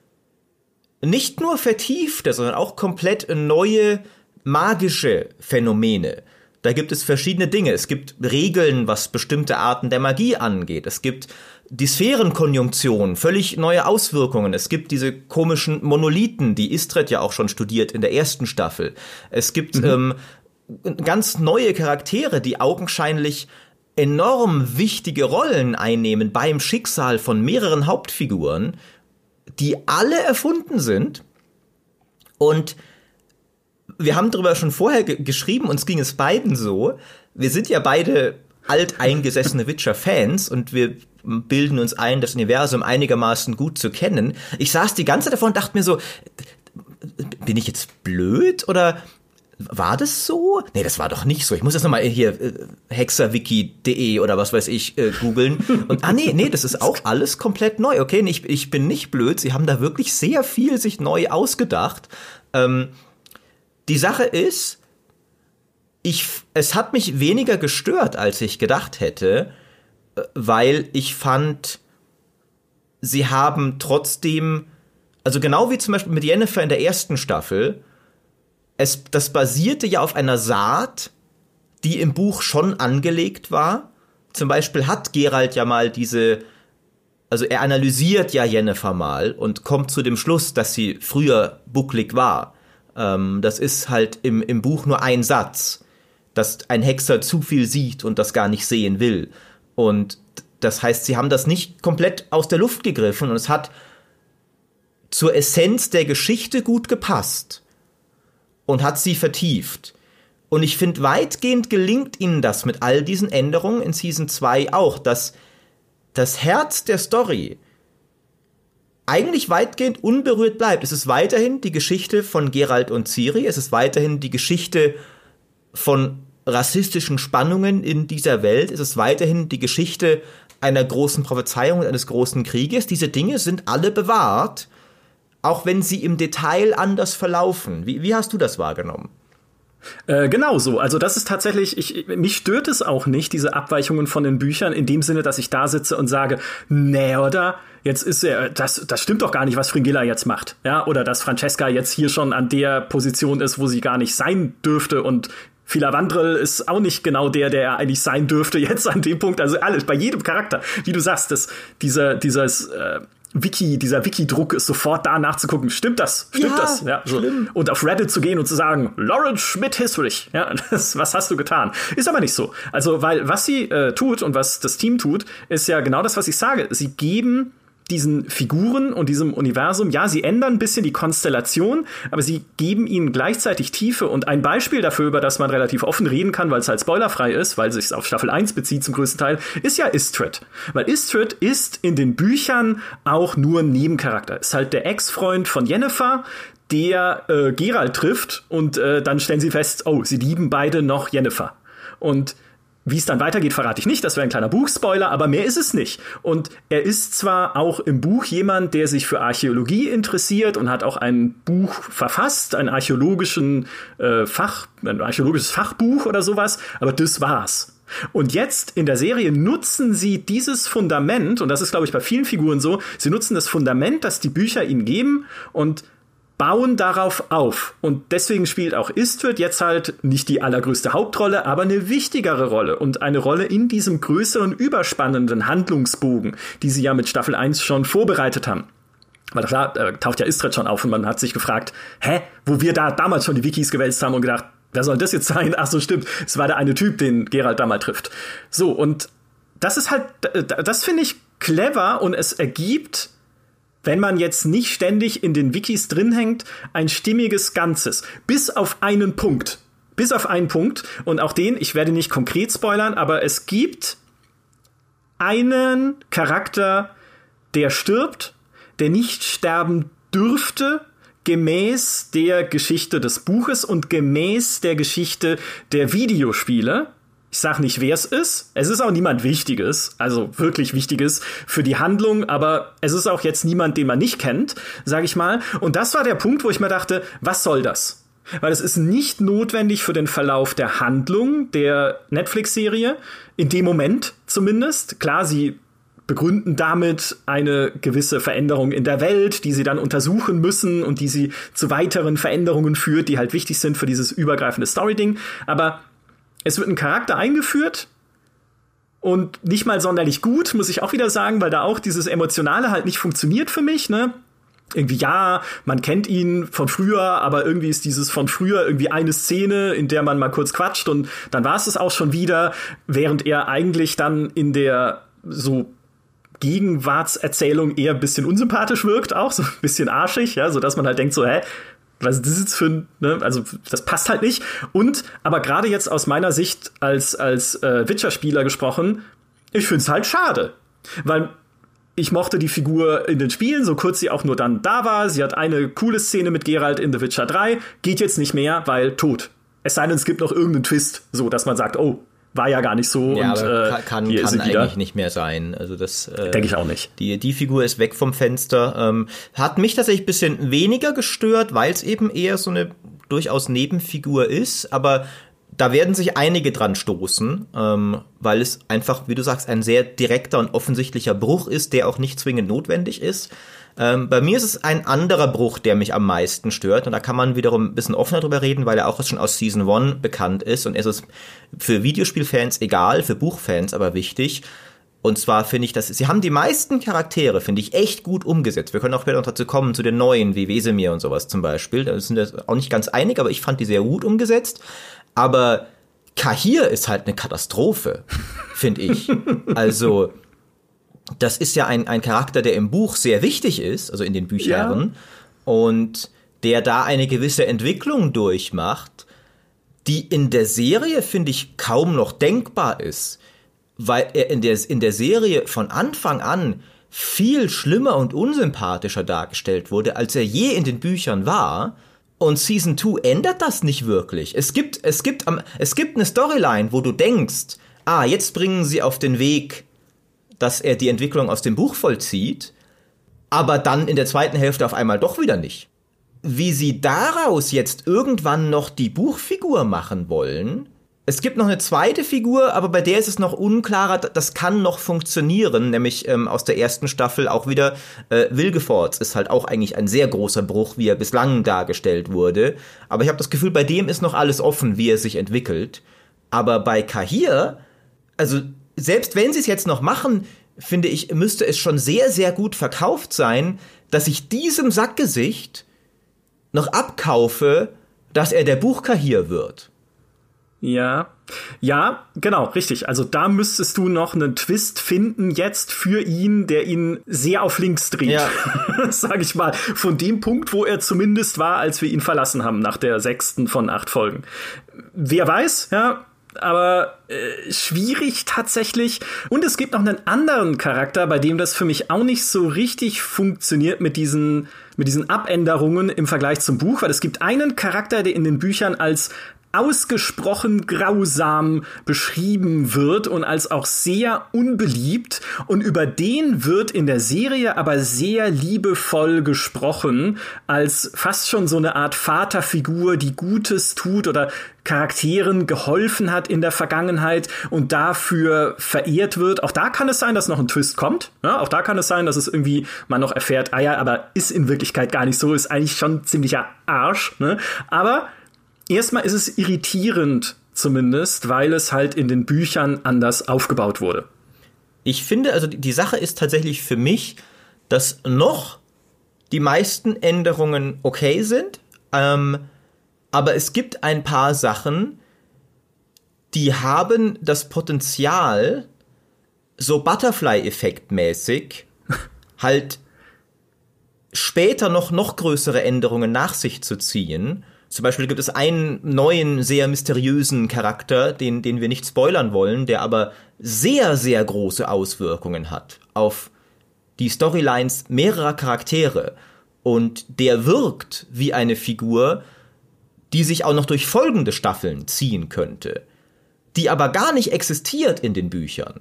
Speaker 2: nicht nur vertiefte, sondern auch komplett neue magische Phänomene. Da gibt es verschiedene Dinge. Es gibt Regeln, was bestimmte Arten der Magie angeht. Es gibt die Sphärenkonjunktion, völlig neue Auswirkungen. Es gibt diese komischen Monolithen, die Istred ja auch schon studiert in der ersten Staffel. Es gibt mhm. ähm, ganz neue Charaktere, die augenscheinlich enorm wichtige Rollen einnehmen beim Schicksal von mehreren Hauptfiguren, die alle erfunden sind. Und wir haben darüber schon vorher ge- geschrieben, uns ging es beiden so. Wir sind ja beide alteingesessene Witcher-Fans und wir bilden uns ein, das Universum einigermaßen gut zu kennen. Ich saß die ganze Zeit davor und dachte mir so, bin ich jetzt blöd oder war das so? Nee, das war doch nicht so. Ich muss jetzt nochmal hier äh, hexerwiki punkt de oder was weiß ich äh, googeln. Und ah nee, nee, das ist auch alles komplett neu. Okay, ich, ich bin nicht blöd. Sie haben da wirklich sehr viel sich neu ausgedacht. Ähm, die Sache ist, ich, es hat mich weniger gestört, als ich gedacht hätte, weil ich fand, sie haben trotzdem, also genau wie zum Beispiel mit Yennefer in der ersten Staffel, es, das basierte ja auf einer Saat, die im Buch schon angelegt war. Zum Beispiel hat Geralt ja mal diese, also er analysiert ja Yennefer mal und kommt zu dem Schluss, dass sie früher bucklig war. Ähm, das ist halt im, im Buch nur ein Satz, dass ein Hexer zu viel sieht und das gar nicht sehen will. Und das heißt, sie haben das nicht komplett aus der Luft gegriffen und es hat zur Essenz der Geschichte gut gepasst und hat sie vertieft. Und ich finde, weitgehend gelingt ihnen das mit all diesen Änderungen in Season zwei auch, dass das Herz der Story eigentlich weitgehend unberührt bleibt. Es ist weiterhin die Geschichte von Geralt und Ciri, es ist weiterhin die Geschichte von rassistischen Spannungen in dieser Welt, es ist weiterhin die Geschichte einer großen Prophezeiung, eines großen Krieges. Diese Dinge sind alle bewahrt, auch wenn sie im Detail anders verlaufen. Wie, wie hast du das wahrgenommen?
Speaker 1: Äh, genau so. Also das ist tatsächlich, ich, mich stört es auch nicht, diese Abweichungen von den Büchern, in dem Sinne, dass ich da sitze und sage, nee, oder? Jetzt ist er, das, das stimmt doch gar nicht, was Fringilla jetzt macht. Ja, oder dass Francesca jetzt hier schon an der Position ist, wo sie gar nicht sein dürfte und Filavandrel ist auch nicht genau der, der er eigentlich sein dürfte jetzt an dem Punkt. Also alles, bei jedem Charakter, wie du sagst, das, dieser, dieses, äh, Wiki, dieser Wiki-Druck ist sofort da nachzugucken. Stimmt das? Stimmt ja, das? Ja, so. Und auf Reddit zu gehen und zu sagen, Lawrence Schmidt History. Ja, das, was hast du getan? Ist aber nicht so. Also, weil was sie äh, tut und was das Team tut, ist ja genau das, was ich sage. Sie geben diesen Figuren und diesem Universum, ja, sie ändern ein bisschen die Konstellation, aber sie geben ihnen gleichzeitig Tiefe. Und ein Beispiel dafür, über das man relativ offen reden kann, weil es halt spoilerfrei ist, weil es sich auf Staffel eins bezieht zum größten Teil, ist ja Istrid. Weil Istrid ist in den Büchern auch nur ein Nebencharakter. Ist halt der Ex-Freund von Yennefer, der äh, Geralt trifft und äh, dann stellen sie fest, oh, sie lieben beide noch Yennefer. Und Wie es dann weitergeht, verrate ich nicht, das wäre ein kleiner Buchspoiler, aber mehr ist es nicht. Und er ist zwar auch im Buch jemand, der sich für Archäologie interessiert und hat auch ein Buch verfasst, ein archäologischen äh, Fach, ein archäologisches Fachbuch oder sowas, aber das war's. Und jetzt in der Serie nutzen sie dieses Fundament, und das ist, glaube ich, bei vielen Figuren so, sie nutzen das Fundament, das die Bücher ihnen geben, und bauen darauf auf. Und deswegen spielt auch Istrid jetzt halt nicht die allergrößte Hauptrolle, aber eine wichtigere Rolle und eine Rolle in diesem größeren, überspannenden Handlungsbogen, die sie ja mit Staffel eins schon vorbereitet haben. Weil klar, da taucht ja Istrid schon auf und man hat sich gefragt, hä, wo wir da damals schon die Wikis gewälzt haben und gedacht, wer soll das jetzt sein? Ach so, stimmt, es war der eine Typ, den Geralt da mal trifft. So, und das ist halt, das finde ich clever, und es ergibt, wenn man jetzt nicht ständig in den Wikis drin hängt, ein stimmiges Ganzes. Bis auf einen Punkt. Bis auf einen Punkt. Und auch den, ich werde nicht konkret spoilern, aber es gibt einen Charakter, der stirbt, der nicht sterben dürfte, gemäß der Geschichte des Buches und gemäß der Geschichte der Videospiele. Ich sag nicht, wer es ist. Es ist auch niemand Wichtiges, also wirklich Wichtiges für die Handlung, aber es ist auch jetzt niemand, den man nicht kennt, sag ich mal. Und das war der Punkt, wo ich mir dachte, was soll das? Weil es ist nicht notwendig für den Verlauf der Handlung der Netflix-Serie, in dem Moment zumindest. Klar, sie begründen damit eine gewisse Veränderung in der Welt, die sie dann untersuchen müssen und die sie zu weiteren Veränderungen führt, die halt wichtig sind für dieses übergreifende Story-Ding. Aber es wird ein Charakter eingeführt und nicht mal sonderlich gut, muss ich auch wieder sagen, weil da auch dieses Emotionale halt nicht funktioniert für mich, ne? Irgendwie, ja, man kennt ihn von früher, aber irgendwie ist dieses von früher irgendwie eine Szene, in der man mal kurz quatscht und dann war es es auch schon wieder, während er eigentlich dann in der so Gegenwartserzählung eher ein bisschen unsympathisch wirkt, auch so ein bisschen arschig, ja, so dass man halt denkt so, hä, was ist das jetzt für ein, ne? Also das passt halt nicht. Und, aber gerade jetzt aus meiner Sicht als, als äh, Witcher-Spieler gesprochen, ich find's halt schade. Weil ich mochte die Figur in den Spielen, so kurz sie auch nur dann da war. Sie hat eine coole Szene mit Geralt in The Witcher drei, geht jetzt nicht mehr, weil tot. Es sei denn, es gibt noch irgendeinen Twist, so dass man sagt, oh, war ja gar nicht so.
Speaker 2: Ja,
Speaker 1: und
Speaker 2: aber
Speaker 1: äh,
Speaker 2: kann,
Speaker 1: hier
Speaker 2: kann
Speaker 1: ist sie wieder.
Speaker 2: Eigentlich nicht mehr sein. Also das äh,
Speaker 1: denke ich auch nicht.
Speaker 2: Die, die Figur ist weg vom Fenster. Ähm, hat mich tatsächlich ein bisschen weniger gestört, weil es eben eher so eine durchaus Nebenfigur ist. Aber da werden sich einige dran stoßen, ähm, weil es einfach, wie du sagst, ein sehr direkter und offensichtlicher Bruch ist, der auch nicht zwingend notwendig ist. Ähm, bei mir ist es ein anderer Bruch, der mich am meisten stört. Und da kann man wiederum ein bisschen offener drüber reden, weil er auch schon aus Season eins bekannt ist. Und es ist für Videospielfans egal, für Buchfans aber wichtig. Und zwar finde ich, dass sie haben die meisten Charaktere, finde ich, echt gut umgesetzt. Wir können auch später noch dazu kommen, zu den neuen, wie Wesemir und sowas zum Beispiel. Da sind wir auch nicht ganz einig, aber ich fand die sehr gut umgesetzt. Aber Cahir ist halt eine Katastrophe, finde ich. Also das ist ja ein, ein Charakter, der im Buch sehr wichtig ist, also in den Büchern, ja. Und der da eine gewisse Entwicklung durchmacht, die in der Serie, finde ich, kaum noch denkbar ist, weil er in der, in der Serie von Anfang an viel schlimmer und unsympathischer dargestellt wurde, als er je in den Büchern war. Und Season zwei ändert das nicht wirklich. Es gibt, es gibt, es gibt eine Storyline, wo du denkst, ah, jetzt bringen sie auf den Weg, dass er die Entwicklung aus dem Buch vollzieht, aber dann in der zweiten Hälfte auf einmal doch wieder nicht. Wie sie daraus jetzt irgendwann noch die Buchfigur machen wollen, es gibt noch eine zweite Figur, aber bei der ist es noch unklarer, das kann noch funktionieren, nämlich ähm, aus der ersten Staffel auch wieder äh, Wilgefortz ist halt auch eigentlich ein sehr großer Bruch, wie er bislang dargestellt wurde, aber ich habe das Gefühl, bei dem ist noch alles offen, wie er sich entwickelt, aber bei Cahir, also selbst wenn sie es jetzt noch machen, finde ich, müsste es schon sehr, sehr gut verkauft sein, dass ich diesem Sackgesicht noch abkaufe, dass er der Buch-Cahir wird.
Speaker 1: Ja, ja, genau, richtig. Also da müsstest du noch einen Twist finden jetzt für ihn, der ihn sehr auf links dreht, ja. Sag ich mal. Von dem Punkt, wo er zumindest war, als wir ihn verlassen haben, nach der sechsten von acht Folgen. Wer weiß, ja, aber äh, schwierig tatsächlich. Und es gibt noch einen anderen Charakter, bei dem das für mich auch nicht so richtig funktioniert mit diesen, mit diesen Abänderungen im Vergleich zum Buch, weil es gibt einen Charakter, der in den Büchern als ausgesprochen grausam beschrieben wird und als auch sehr unbeliebt. Und über den wird in der Serie aber sehr liebevoll gesprochen, als fast schon so eine Art Vaterfigur, die Gutes tut oder Charakteren geholfen hat in der Vergangenheit und dafür verehrt wird. Auch da kann es sein, dass noch ein Twist kommt. Ja, auch da kann es sein, dass es irgendwie man noch erfährt, ah ja, aber ist in Wirklichkeit gar nicht so, ist eigentlich schon ziemlicher Arsch. Ne? Aber erstmal ist es irritierend zumindest, weil es halt in den Büchern anders aufgebaut wurde.
Speaker 2: Ich finde, also die Sache ist tatsächlich für mich, dass noch die meisten Änderungen okay sind, ähm, aber es gibt ein paar Sachen, die haben das Potenzial, so Butterfly-Effekt-mäßig halt später noch noch größere Änderungen nach sich zu ziehen. Zum Beispiel gibt es einen neuen, sehr mysteriösen Charakter, den, den wir nicht spoilern wollen, der aber sehr, sehr große Auswirkungen hat auf die Storylines mehrerer Charaktere. Und der wirkt wie eine Figur, die sich auch noch durch folgende Staffeln ziehen könnte, die aber gar nicht existiert in den Büchern.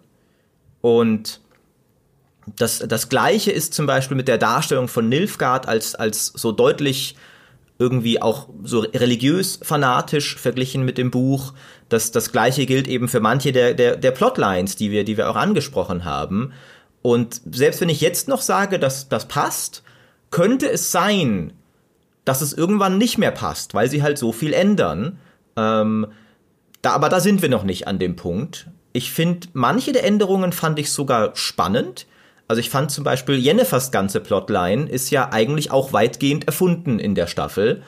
Speaker 2: Und das, das Gleiche ist zum Beispiel mit der Darstellung von Nilfgaard als, als so deutlich irgendwie auch so religiös fanatisch verglichen mit dem Buch. Das, das Gleiche gilt eben für manche der, der, der Plotlines, die wir, die wir auch angesprochen haben. Und selbst wenn ich jetzt noch sage, dass das passt, könnte es sein, dass es irgendwann nicht mehr passt, weil sie halt so viel ändern. Ähm, da, aber da sind wir noch nicht an dem Punkt. Ich finde, manche der Änderungen fand ich sogar spannend. Also ich fand zum Beispiel, Yennefers ganze Plotline ist ja eigentlich auch weitgehend erfunden in der Staffel.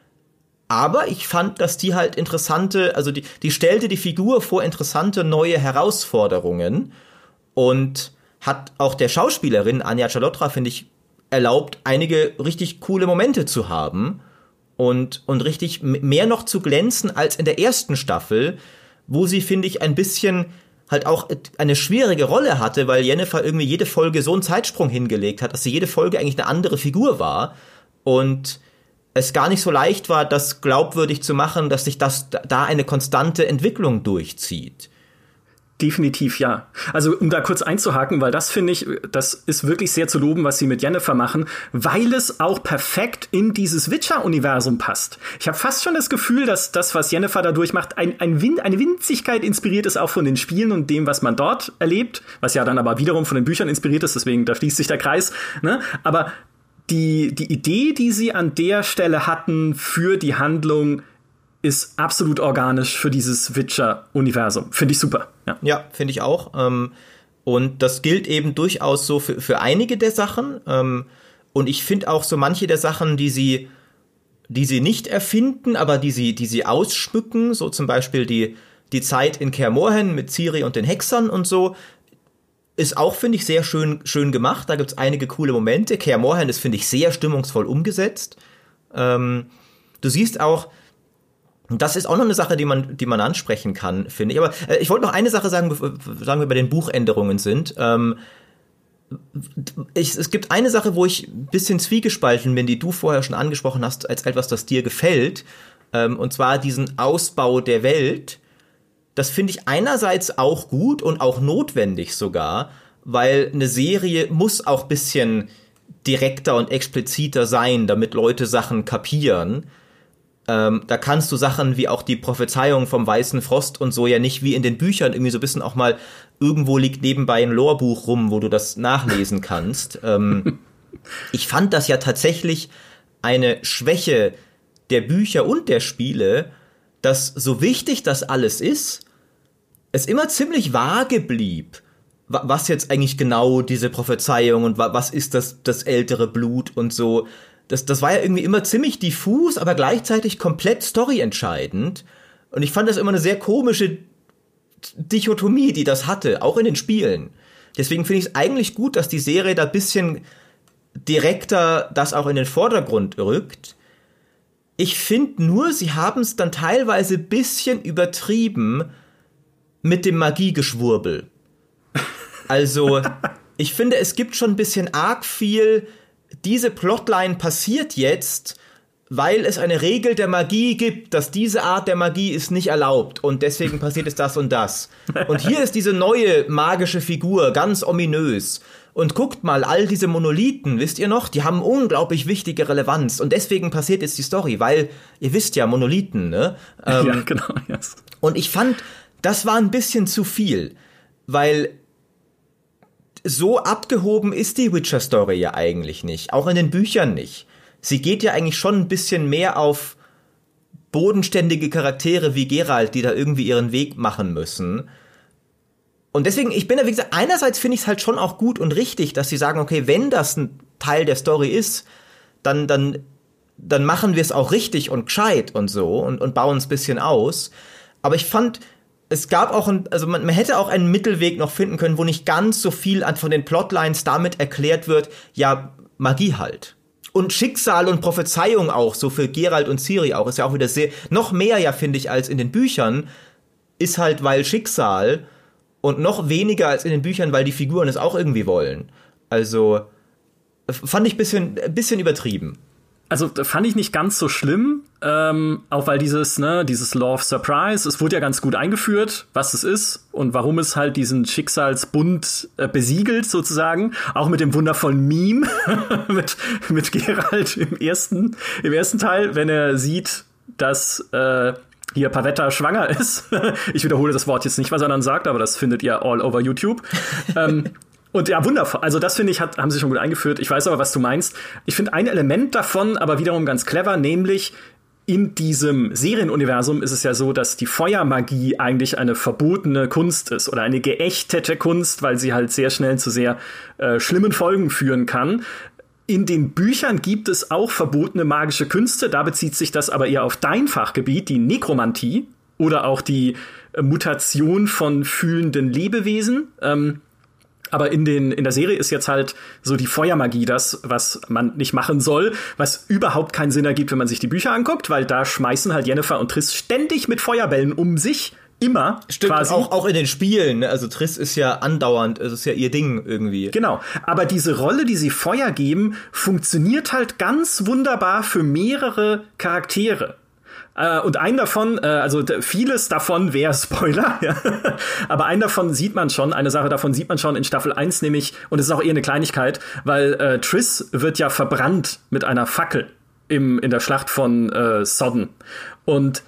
Speaker 2: Aber ich fand, dass die halt interessante, also die, die stellte die Figur vor interessante neue Herausforderungen und hat auch der Schauspielerin Anya Chalotra, finde ich, erlaubt, einige richtig coole Momente zu haben und, und richtig mehr noch zu glänzen als in der ersten Staffel, wo sie, finde ich, ein bisschen halt auch eine schwierige Rolle hatte, weil Yennefer irgendwie jede Folge so einen Zeitsprung hingelegt hat, dass sie jede Folge eigentlich eine andere Figur war und es gar nicht so leicht war, das glaubwürdig zu machen, dass sich das da eine konstante Entwicklung durchzieht.
Speaker 1: Definitiv ja. Also um da kurz einzuhaken, weil das finde ich, das ist wirklich sehr zu loben, was sie mit Yennefer machen, weil es auch perfekt in dieses Witcher-Universum passt. Ich habe fast schon das Gefühl, dass das, was Yennefer dadurch macht, ein, ein Win- eine Winzigkeit inspiriert ist, auch von den Spielen und dem, was man dort erlebt, was ja dann aber wiederum von den Büchern inspiriert ist, deswegen da schließt sich der Kreis. Ne? Aber die, die Idee, die sie an der Stelle hatten für die Handlung, ist absolut organisch für dieses Witcher-Universum. Finde ich super. Ja,
Speaker 2: ja, finde ich auch. Ähm, und das gilt eben durchaus so für, für einige der Sachen. Ähm, und ich finde auch so manche der Sachen, die sie, die sie nicht erfinden, aber die sie, die sie ausschmücken, so zum Beispiel die, die Zeit in Kaer Morhen mit Ciri und den Hexern und so, ist auch, finde ich, sehr schön, schön gemacht. Da gibt's einige coole Momente. Kaer Morhen ist, finde ich, sehr stimmungsvoll umgesetzt. Ähm, du siehst auch, das ist auch noch eine Sache, die man, die man ansprechen kann, finde ich. Aber äh, ich wollte noch eine Sache sagen, sagen wir bei den Buchänderungen sind. Ähm, ich, es gibt eine Sache, wo ich ein bisschen zwiegespalten bin, die du vorher schon angesprochen hast, als etwas, das dir gefällt. Ähm, und zwar diesen Ausbau der Welt. Das finde ich einerseits auch gut und auch notwendig sogar, weil eine Serie muss auch ein bisschen direkter und expliziter sein, damit Leute Sachen kapieren. Ähm, da kannst du Sachen wie auch die Prophezeiung vom Weißen Frost und so ja nicht wie in den Büchern irgendwie so ein bisschen auch mal, irgendwo liegt nebenbei ein Lorbuch rum, wo du das nachlesen kannst. ähm, ich fand das ja tatsächlich eine Schwäche der Bücher und der Spiele, dass so wichtig das alles ist, es immer ziemlich vage blieb, was jetzt eigentlich genau diese Prophezeiung und was ist das, das ältere Blut und so. Das, das war ja irgendwie immer ziemlich diffus, aber gleichzeitig komplett storyentscheidend. Und ich fand das immer eine sehr komische Dichotomie, die das hatte, auch in den Spielen. Deswegen finde ich es eigentlich gut, dass die Serie da ein bisschen direkter das auch in den Vordergrund rückt. Ich finde nur, sie haben es dann teilweise ein bisschen übertrieben mit dem Magiegeschwurbel. Also, ich finde, es gibt schon ein bisschen arg viel, diese Plotline passiert jetzt, weil es eine Regel der Magie gibt, dass diese Art der Magie ist nicht erlaubt und deswegen passiert es das und das. Und hier ist diese neue magische Figur, ganz ominös. Und guckt mal, all diese Monolithen, wisst ihr noch, die haben unglaublich wichtige Relevanz. Und deswegen passiert jetzt die Story, weil, ihr wisst ja, Monolithen, ne? Ähm,
Speaker 1: ja, genau, yes.
Speaker 2: Und ich fand, das war ein bisschen zu viel, weil so abgehoben ist die Witcher-Story ja eigentlich nicht, auch in den Büchern nicht. Sie geht ja eigentlich schon ein bisschen mehr auf bodenständige Charaktere wie Geralt, die da irgendwie ihren Weg machen müssen. Und deswegen, ich bin da, wie gesagt, einerseits finde ich es halt schon auch gut und richtig, dass sie sagen, okay, wenn das ein Teil der Story ist, dann, dann, dann machen wir es auch richtig und gescheit und so und, und bauen es ein bisschen aus. Aber ich fand, es gab auch ein, also man, man hätte auch einen Mittelweg noch finden können, wo nicht ganz so viel an, von den Plotlines damit erklärt wird, ja, Magie halt. Und Schicksal und Prophezeiung auch, so für Geralt und Ciri auch, ist ja auch wieder sehr, noch mehr ja, finde ich, als in den Büchern, ist halt, weil Schicksal. Und noch weniger als in den Büchern, weil die Figuren es auch irgendwie wollen. Also fand ich ein bisschen, bisschen übertrieben.
Speaker 1: Also fand ich nicht ganz so schlimm, ähm, auch weil dieses, ne, dieses Law of Surprise, es wurde ja ganz gut eingeführt, was es ist und warum es halt diesen Schicksalsbund äh, besiegelt sozusagen. Auch mit dem wundervollen Meme mit, mit Geralt im ersten, im ersten Teil, wenn er sieht, dass äh, hier Pavetta schwanger ist. Ich wiederhole das Wort jetzt nicht, was er dann sagt, aber das findet ihr all over YouTube. ähm, und ja, wundervoll. Also das, finde ich, hat, haben sie schon gut eingeführt. Ich weiß aber, was du meinst. Ich finde ein Element davon aber wiederum ganz clever, nämlich in diesem Serienuniversum ist es ja so, dass die Feuermagie eigentlich eine verbotene Kunst ist oder eine geächtete Kunst, weil sie halt sehr schnell zu sehr äh, schlimmen Folgen führen kann. In den Büchern gibt es auch verbotene magische Künste, da bezieht sich das aber eher auf dein Fachgebiet, die Nekromantie oder auch die äh, Mutation von fühlenden Lebewesen. Ähm, aber in, den, in der Serie ist jetzt halt so die Feuermagie das, was man nicht machen soll, was überhaupt keinen Sinn ergibt, wenn man sich die Bücher anguckt, weil da schmeißen halt Yennefer und Triss ständig mit Feuerbällen um sich. Immer.
Speaker 2: Stimmt,
Speaker 1: quasi.
Speaker 2: Auch, auch in den Spielen. Ne? Also Triss ist ja andauernd, es ist ja ihr Ding irgendwie.
Speaker 1: Genau. Aber diese Rolle, die sie Feuer geben, funktioniert halt ganz wunderbar für mehrere Charaktere. Äh, und einen davon, äh, also vieles davon wäre Spoiler, ja. Aber einen davon sieht man schon, eine Sache davon sieht man schon in Staffel eins, nämlich, und es ist auch eher eine Kleinigkeit, weil äh, Triss wird ja verbrannt mit einer Fackel im, in der Schlacht von äh, Sodden. Und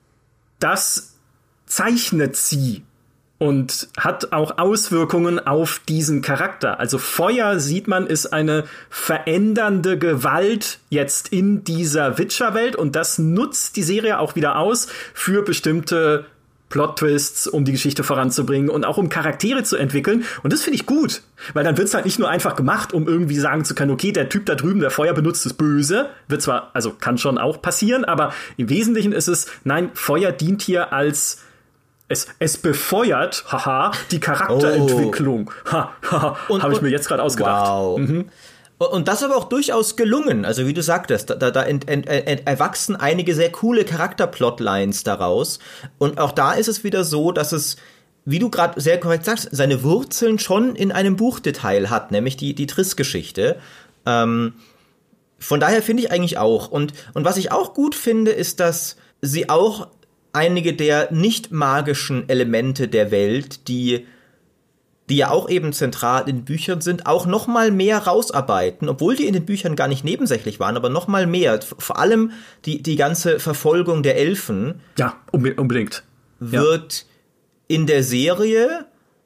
Speaker 1: das zeichnet sie und hat auch Auswirkungen auf diesen Charakter. Also Feuer, sieht man, ist eine verändernde Gewalt jetzt in dieser Witcher-Welt und das nutzt die Serie auch wieder aus für bestimmte Plot-Twists, um die Geschichte voranzubringen und auch um Charaktere zu entwickeln. Und das finde ich gut, weil dann wird's halt nicht nur einfach gemacht, um irgendwie sagen zu können, okay, der Typ da drüben, der Feuer benutzt, ist böse. Wird zwar, also kann schon auch passieren, aber im Wesentlichen ist es, nein, Feuer dient hier als Es, es befeuert, haha, die Charakterentwicklung.
Speaker 2: Oh.
Speaker 1: Ha, haha, habe ich mir jetzt gerade ausgedacht.
Speaker 2: Wow. Mhm. Und das aber auch durchaus gelungen. Also wie du sagtest, da, da ent, ent, ent, erwachsen einige sehr coole Charakterplotlines daraus. Und auch da ist es wieder so, dass es, wie du gerade sehr korrekt sagst, seine Wurzeln schon in einem Buchdetail hat, nämlich die, die Triss-Geschichte. Ähm, von daher finde ich eigentlich auch. Und, und was ich auch gut finde, ist, dass sie auch einige der nicht magischen Elemente der Welt, die die ja auch eben zentral in Büchern sind, auch noch mal mehr rausarbeiten, obwohl die in den Büchern gar nicht nebensächlich waren, aber noch mal mehr. Vor allem die, die ganze Verfolgung der Elfen.
Speaker 1: Ja, unbedingt.
Speaker 2: Wird ja. in der Serie,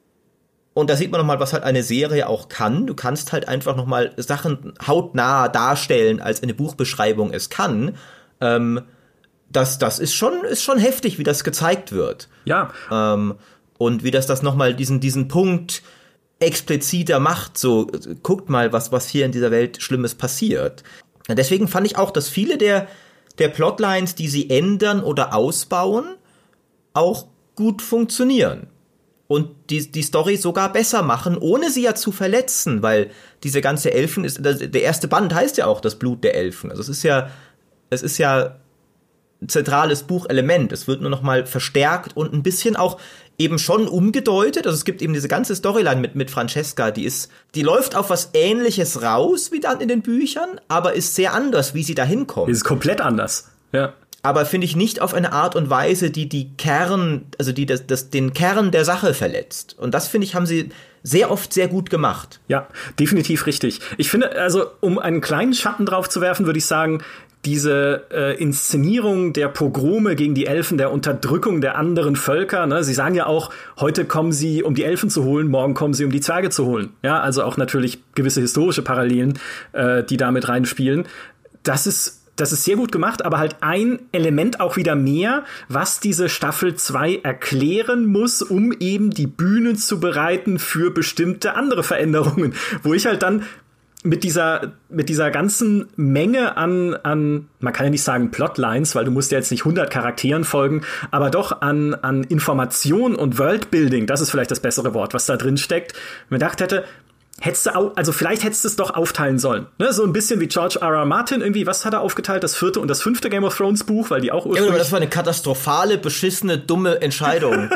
Speaker 2: und da sieht man noch mal, was halt eine Serie auch kann. Du kannst halt einfach noch mal Sachen hautnah darstellen, als eine Buchbeschreibung es kann. Ähm, das, das ist schon, ist schon heftig, wie das gezeigt wird.
Speaker 1: Ja.
Speaker 2: Ähm, Und wie das das nochmal diesen, diesen Punkt expliziter macht, so, guckt mal, was, was hier in dieser Welt Schlimmes passiert. Und deswegen fand ich auch, dass viele der, der Plotlines, die sie ändern oder ausbauen, auch gut funktionieren. Und die, die Story sogar besser machen, ohne sie ja zu verletzen, weil diese ganze Elfen ist, der erste Band heißt ja auch das Blut der Elfen. Also es ist ja, es ist ja ein zentrales Buchelement. Es wird nur noch mal verstärkt und ein bisschen auch eben schon umgedeutet. Also es gibt eben diese ganze Storyline mit, mit Francesca, die ist, die läuft auf was Ähnliches raus wie dann in den Büchern, aber ist sehr anders, wie sie da hinkommt.
Speaker 1: Ist komplett anders, ja.
Speaker 2: Aber finde ich nicht auf eine Art und Weise, die die Kern, also die das, das, den Kern der Sache verletzt. Und das, finde ich, haben sie sehr oft sehr gut gemacht.
Speaker 1: Ja, definitiv richtig. Ich finde, also um einen kleinen Schatten drauf zu werfen, würde ich sagen, diese äh, Inszenierung der Pogrome gegen die Elfen, der Unterdrückung der anderen Völker, ne? Sie sagen ja auch, heute kommen sie, um die Elfen zu holen, morgen kommen sie, um die Zwerge zu holen. Ja, also auch natürlich gewisse historische Parallelen, äh, die damit reinspielen. Das ist Das ist sehr gut gemacht, aber halt ein Element auch wieder mehr, was diese Staffel zwei erklären muss, um eben die Bühne zu bereiten für bestimmte andere Veränderungen. Wo ich halt dann mit dieser, mit dieser ganzen Menge an, an, man kann ja nicht sagen Plotlines, weil du musst ja jetzt nicht hundert Charakteren folgen, aber doch an, an Information und Worldbuilding, das ist vielleicht das bessere Wort, was da drin steckt, mir gedacht hätte, Hättest du auch, also vielleicht hättest du es doch aufteilen sollen. Ne? So ein bisschen wie George R. R. Martin irgendwie. Was hat er aufgeteilt? Das vierte und das fünfte Game of Thrones Buch, weil die auch ursprünglich...
Speaker 2: Ja, das war eine katastrophale, beschissene, dumme Entscheidung.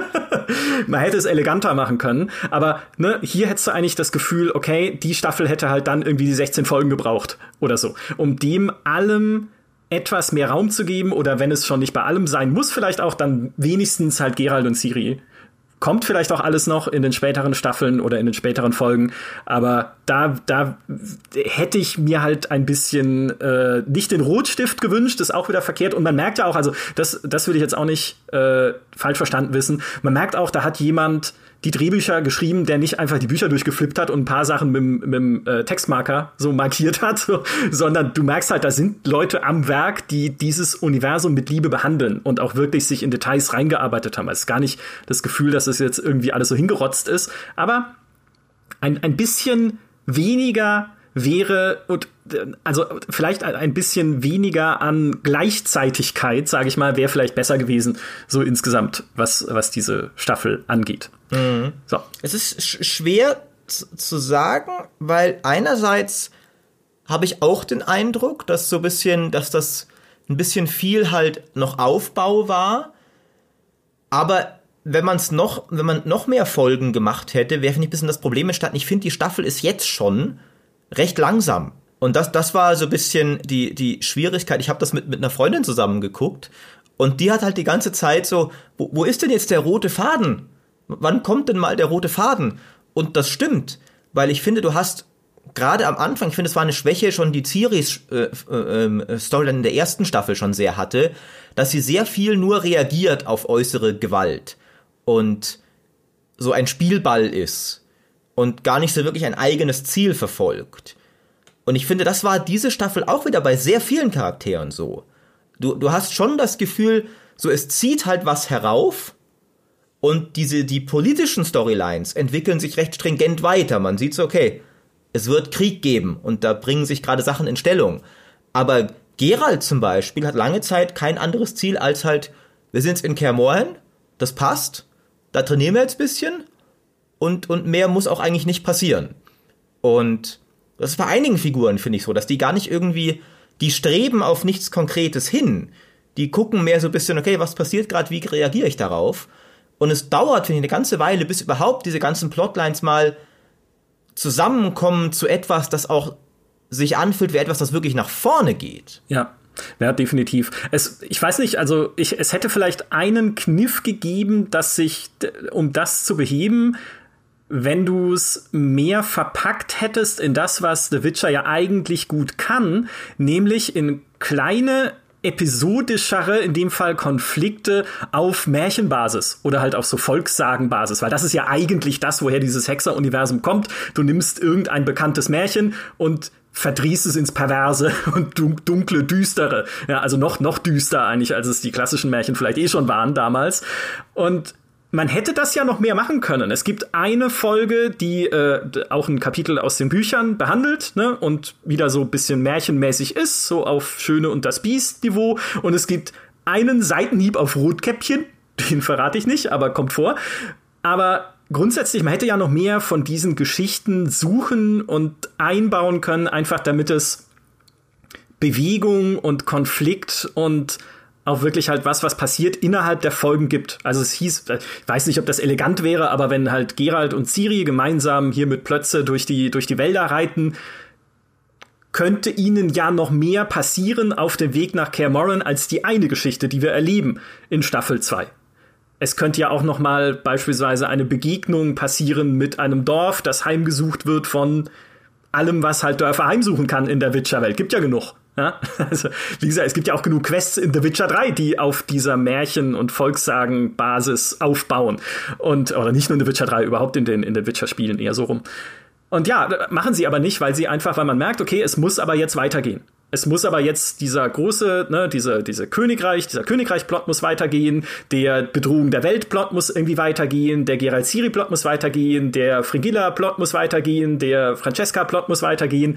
Speaker 1: Man hätte es eleganter machen können. Aber ne, hier hättest du eigentlich das Gefühl, okay, die Staffel hätte halt dann irgendwie die sechzehn Folgen gebraucht oder so. Um dem allem etwas mehr Raum zu geben oder wenn es schon nicht bei allem sein muss, vielleicht auch dann wenigstens halt Geralt und Ciri. Kommt vielleicht auch alles noch in den späteren Staffeln oder in den späteren Folgen, aber da, da hätte ich mir halt ein bisschen äh, nicht den Rotstift gewünscht, ist auch wieder verkehrt. Und man merkt ja auch, also das, das will ich jetzt auch nicht äh, falsch verstanden wissen, man merkt auch, da hat jemand die Drehbücher geschrieben, der nicht einfach die Bücher durchgeflippt hat und ein paar Sachen mit, mit dem äh, Textmarker so markiert hat, so, sondern du merkst halt, da sind Leute am Werk, die dieses Universum mit Liebe behandeln und auch wirklich sich in Details reingearbeitet haben. Es ist gar nicht das Gefühl, dass es jetzt irgendwie alles so hingerotzt ist, aber ein, ein bisschen weniger wäre, und also vielleicht ein bisschen weniger an Gleichzeitigkeit, sage ich mal, wäre vielleicht besser gewesen, so insgesamt, was, was diese Staffel angeht.
Speaker 2: Mhm. So. Es ist sch- schwer z- zu sagen, weil einerseits habe ich auch den Eindruck, dass so ein bisschen, dass das ein bisschen viel halt noch Aufbau war, aber wenn man es noch, wenn man noch mehr Folgen gemacht hätte, wäre, finde ich, ein bisschen das Problem entstanden. Ich finde, die Staffel ist jetzt schon recht langsam. Und das, das war so ein bisschen die, die Schwierigkeit. Ich habe das mit, mit einer Freundin zusammen geguckt und die hat halt die ganze Zeit so, wo, wo ist denn jetzt der rote Faden? Wann kommt denn mal der rote Faden? Und das stimmt, weil ich finde, du hast gerade am Anfang, ich finde, es war eine Schwäche, schon die Ciris äh, äh, Storyline in der ersten Staffel schon sehr hatte, dass sie sehr viel nur reagiert auf äußere Gewalt und so ein Spielball ist und gar nicht so wirklich ein eigenes Ziel verfolgt. Und ich finde, das war diese Staffel auch wieder bei sehr vielen Charakteren so. Du, du hast schon das Gefühl, so es zieht halt was herauf und diese, die politischen Storylines entwickeln sich recht stringent weiter. Man sieht so, okay, es wird Krieg geben und da bringen sich gerade Sachen in Stellung. Aber Geralt zum Beispiel hat lange Zeit kein anderes Ziel als halt, wir sind in Kaer Morhen, das passt, da trainieren wir jetzt ein bisschen und, und mehr muss auch eigentlich nicht passieren. Und das ist bei einigen Figuren, finde ich so, dass die gar nicht irgendwie, die streben auf nichts Konkretes hin. Die gucken mehr so ein bisschen, okay, was passiert gerade, wie reagiere ich darauf? Und es dauert, finde ich, eine ganze Weile, bis überhaupt diese ganzen Plotlines mal zusammenkommen zu etwas, das auch sich anfühlt wie etwas, das wirklich nach vorne geht.
Speaker 1: Ja. Ja, definitiv. Es, ich weiß nicht, also ich, es hätte vielleicht einen Kniff gegeben, dass sich, um das zu beheben, wenn du es mehr verpackt hättest in das, was The Witcher ja eigentlich gut kann, nämlich in kleine, episodischere, in dem Fall Konflikte auf Märchenbasis oder halt auf so Volkssagenbasis, weil das ist ja eigentlich das, woher dieses Hexer-Universum kommt. Du nimmst irgendein bekanntes Märchen und verdrießt es ins Perverse und dunkle, düstere. Ja, also noch, noch düster eigentlich, als es die klassischen Märchen vielleicht eh schon waren damals. Und man hätte das ja noch mehr machen können. Es gibt eine Folge, die äh, auch ein Kapitel aus den Büchern behandelt, ne, und wieder so ein bisschen märchenmäßig ist, so auf Schöne und das Biest-Niveau. Und es gibt einen Seitenhieb auf Rotkäppchen, den verrate ich nicht, aber kommt vor. Aber grundsätzlich, man hätte ja noch mehr von diesen Geschichten suchen und einbauen können, einfach damit es Bewegung und Konflikt und auch wirklich halt was, was passiert innerhalb der Folgen gibt. Also es hieß, ich weiß nicht, ob das elegant wäre, aber wenn halt Geralt und Ciri gemeinsam hier mit Plötze durch die, durch die Wälder reiten, könnte ihnen ja noch mehr passieren auf dem Weg nach Kaer Morhen als die eine Geschichte, die wir erleben in Staffel zwei. Es könnte ja auch noch mal beispielsweise eine Begegnung passieren mit einem Dorf, das heimgesucht wird von allem, was halt Dörfer heimsuchen kann in der Witcher-Welt. Gibt ja genug. Ja? Also, wie gesagt, es gibt ja auch genug Quests in The Witcher drei, die auf dieser Märchen- und Volkssagen-Basis aufbauen. Und, oder nicht nur in The Witcher drei, überhaupt in den, in den Witcher-Spielen eher so rum. Und ja, machen sie aber nicht, weil sie einfach, weil man merkt, okay, es muss aber jetzt weitergehen. Es muss aber jetzt dieser große, ne, diese, diese Königreich, dieser Königreich-Plot muss weitergehen, der Bedrohung der Welt-Plot muss irgendwie weitergehen, der Geralt-Ciri-Plot muss weitergehen, der Fringilla-Plot muss weitergehen, der Francesca-Plot muss weitergehen.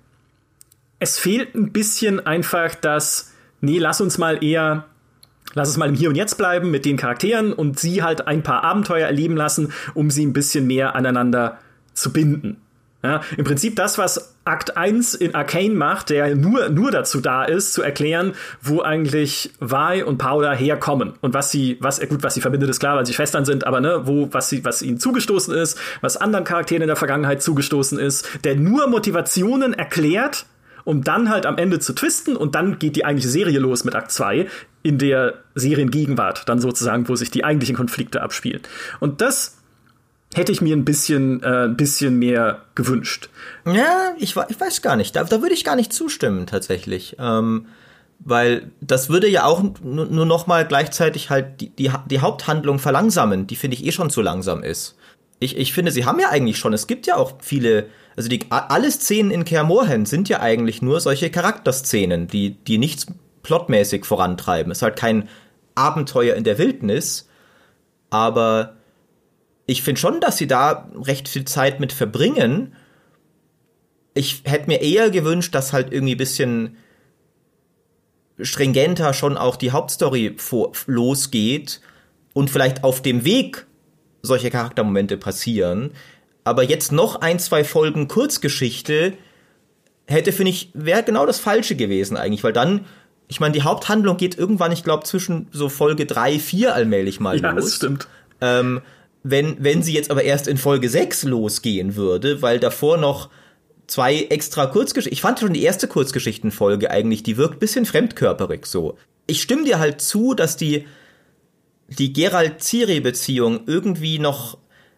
Speaker 1: Es fehlt ein bisschen einfach das, nee, lass uns mal eher, lass es mal im Hier und Jetzt bleiben mit den Charakteren und sie halt ein paar Abenteuer erleben lassen, um sie ein bisschen mehr aneinander zu binden. Ja, im Prinzip das, was Akt eins in Arcane macht, der nur, nur dazu da ist, zu erklären, wo eigentlich Vi und Paula herkommen und was sie, was, gut, was sie verbindet, ist klar, weil sie Schwestern sind, aber ne, wo, was sie, was ihnen zugestoßen ist, was anderen Charakteren in der Vergangenheit zugestoßen ist, der nur Motivationen erklärt, um dann halt am Ende zu twisten und dann geht die eigentliche Serie los mit Akt zwei in der Seriengegenwart, dann sozusagen, wo sich die eigentlichen Konflikte abspielen. Und das hätte ich mir ein bisschen, äh, ein bisschen mehr gewünscht.
Speaker 2: Ja, ich, ich weiß gar nicht. Da, da würde ich gar nicht zustimmen, tatsächlich. Ähm, weil das würde ja auch nur, nur noch mal gleichzeitig halt die, die, die Haupthandlung verlangsamen, die finde ich eh schon zu langsam ist. Ich, ich finde, sie haben ja eigentlich schon, es gibt ja auch viele, also die, alle Szenen in Kaer Morhen sind ja eigentlich nur solche Charakterszenen, die, die nichts plotmäßig vorantreiben. Es ist halt kein Abenteuer in der Wildnis, aber ich finde schon, dass sie da recht viel Zeit mit verbringen. Ich hätte mir eher gewünscht, dass halt irgendwie ein bisschen stringenter schon auch die Hauptstory vor- losgeht und vielleicht auf dem Weg solche Charaktermomente passieren. Aber jetzt noch ein, zwei Folgen Kurzgeschichte hätte, finde ich, wäre genau das Falsche gewesen eigentlich, weil dann, ich meine, die Haupthandlung geht irgendwann, ich glaube, zwischen so Folge drei, vier allmählich mal
Speaker 1: ja,
Speaker 2: los.
Speaker 1: Ja, das stimmt.
Speaker 2: Ähm, Wenn, wenn sie jetzt aber erst in Folge sechs losgehen würde, weil davor noch zwei extra Kurzgeschichten, ich fand schon die erste Kurzgeschichtenfolge eigentlich, die wirkt ein bisschen fremdkörperig so. Ich stimme dir halt zu, dass die, die Geralt-Ciri-Beziehung irgendwie noch,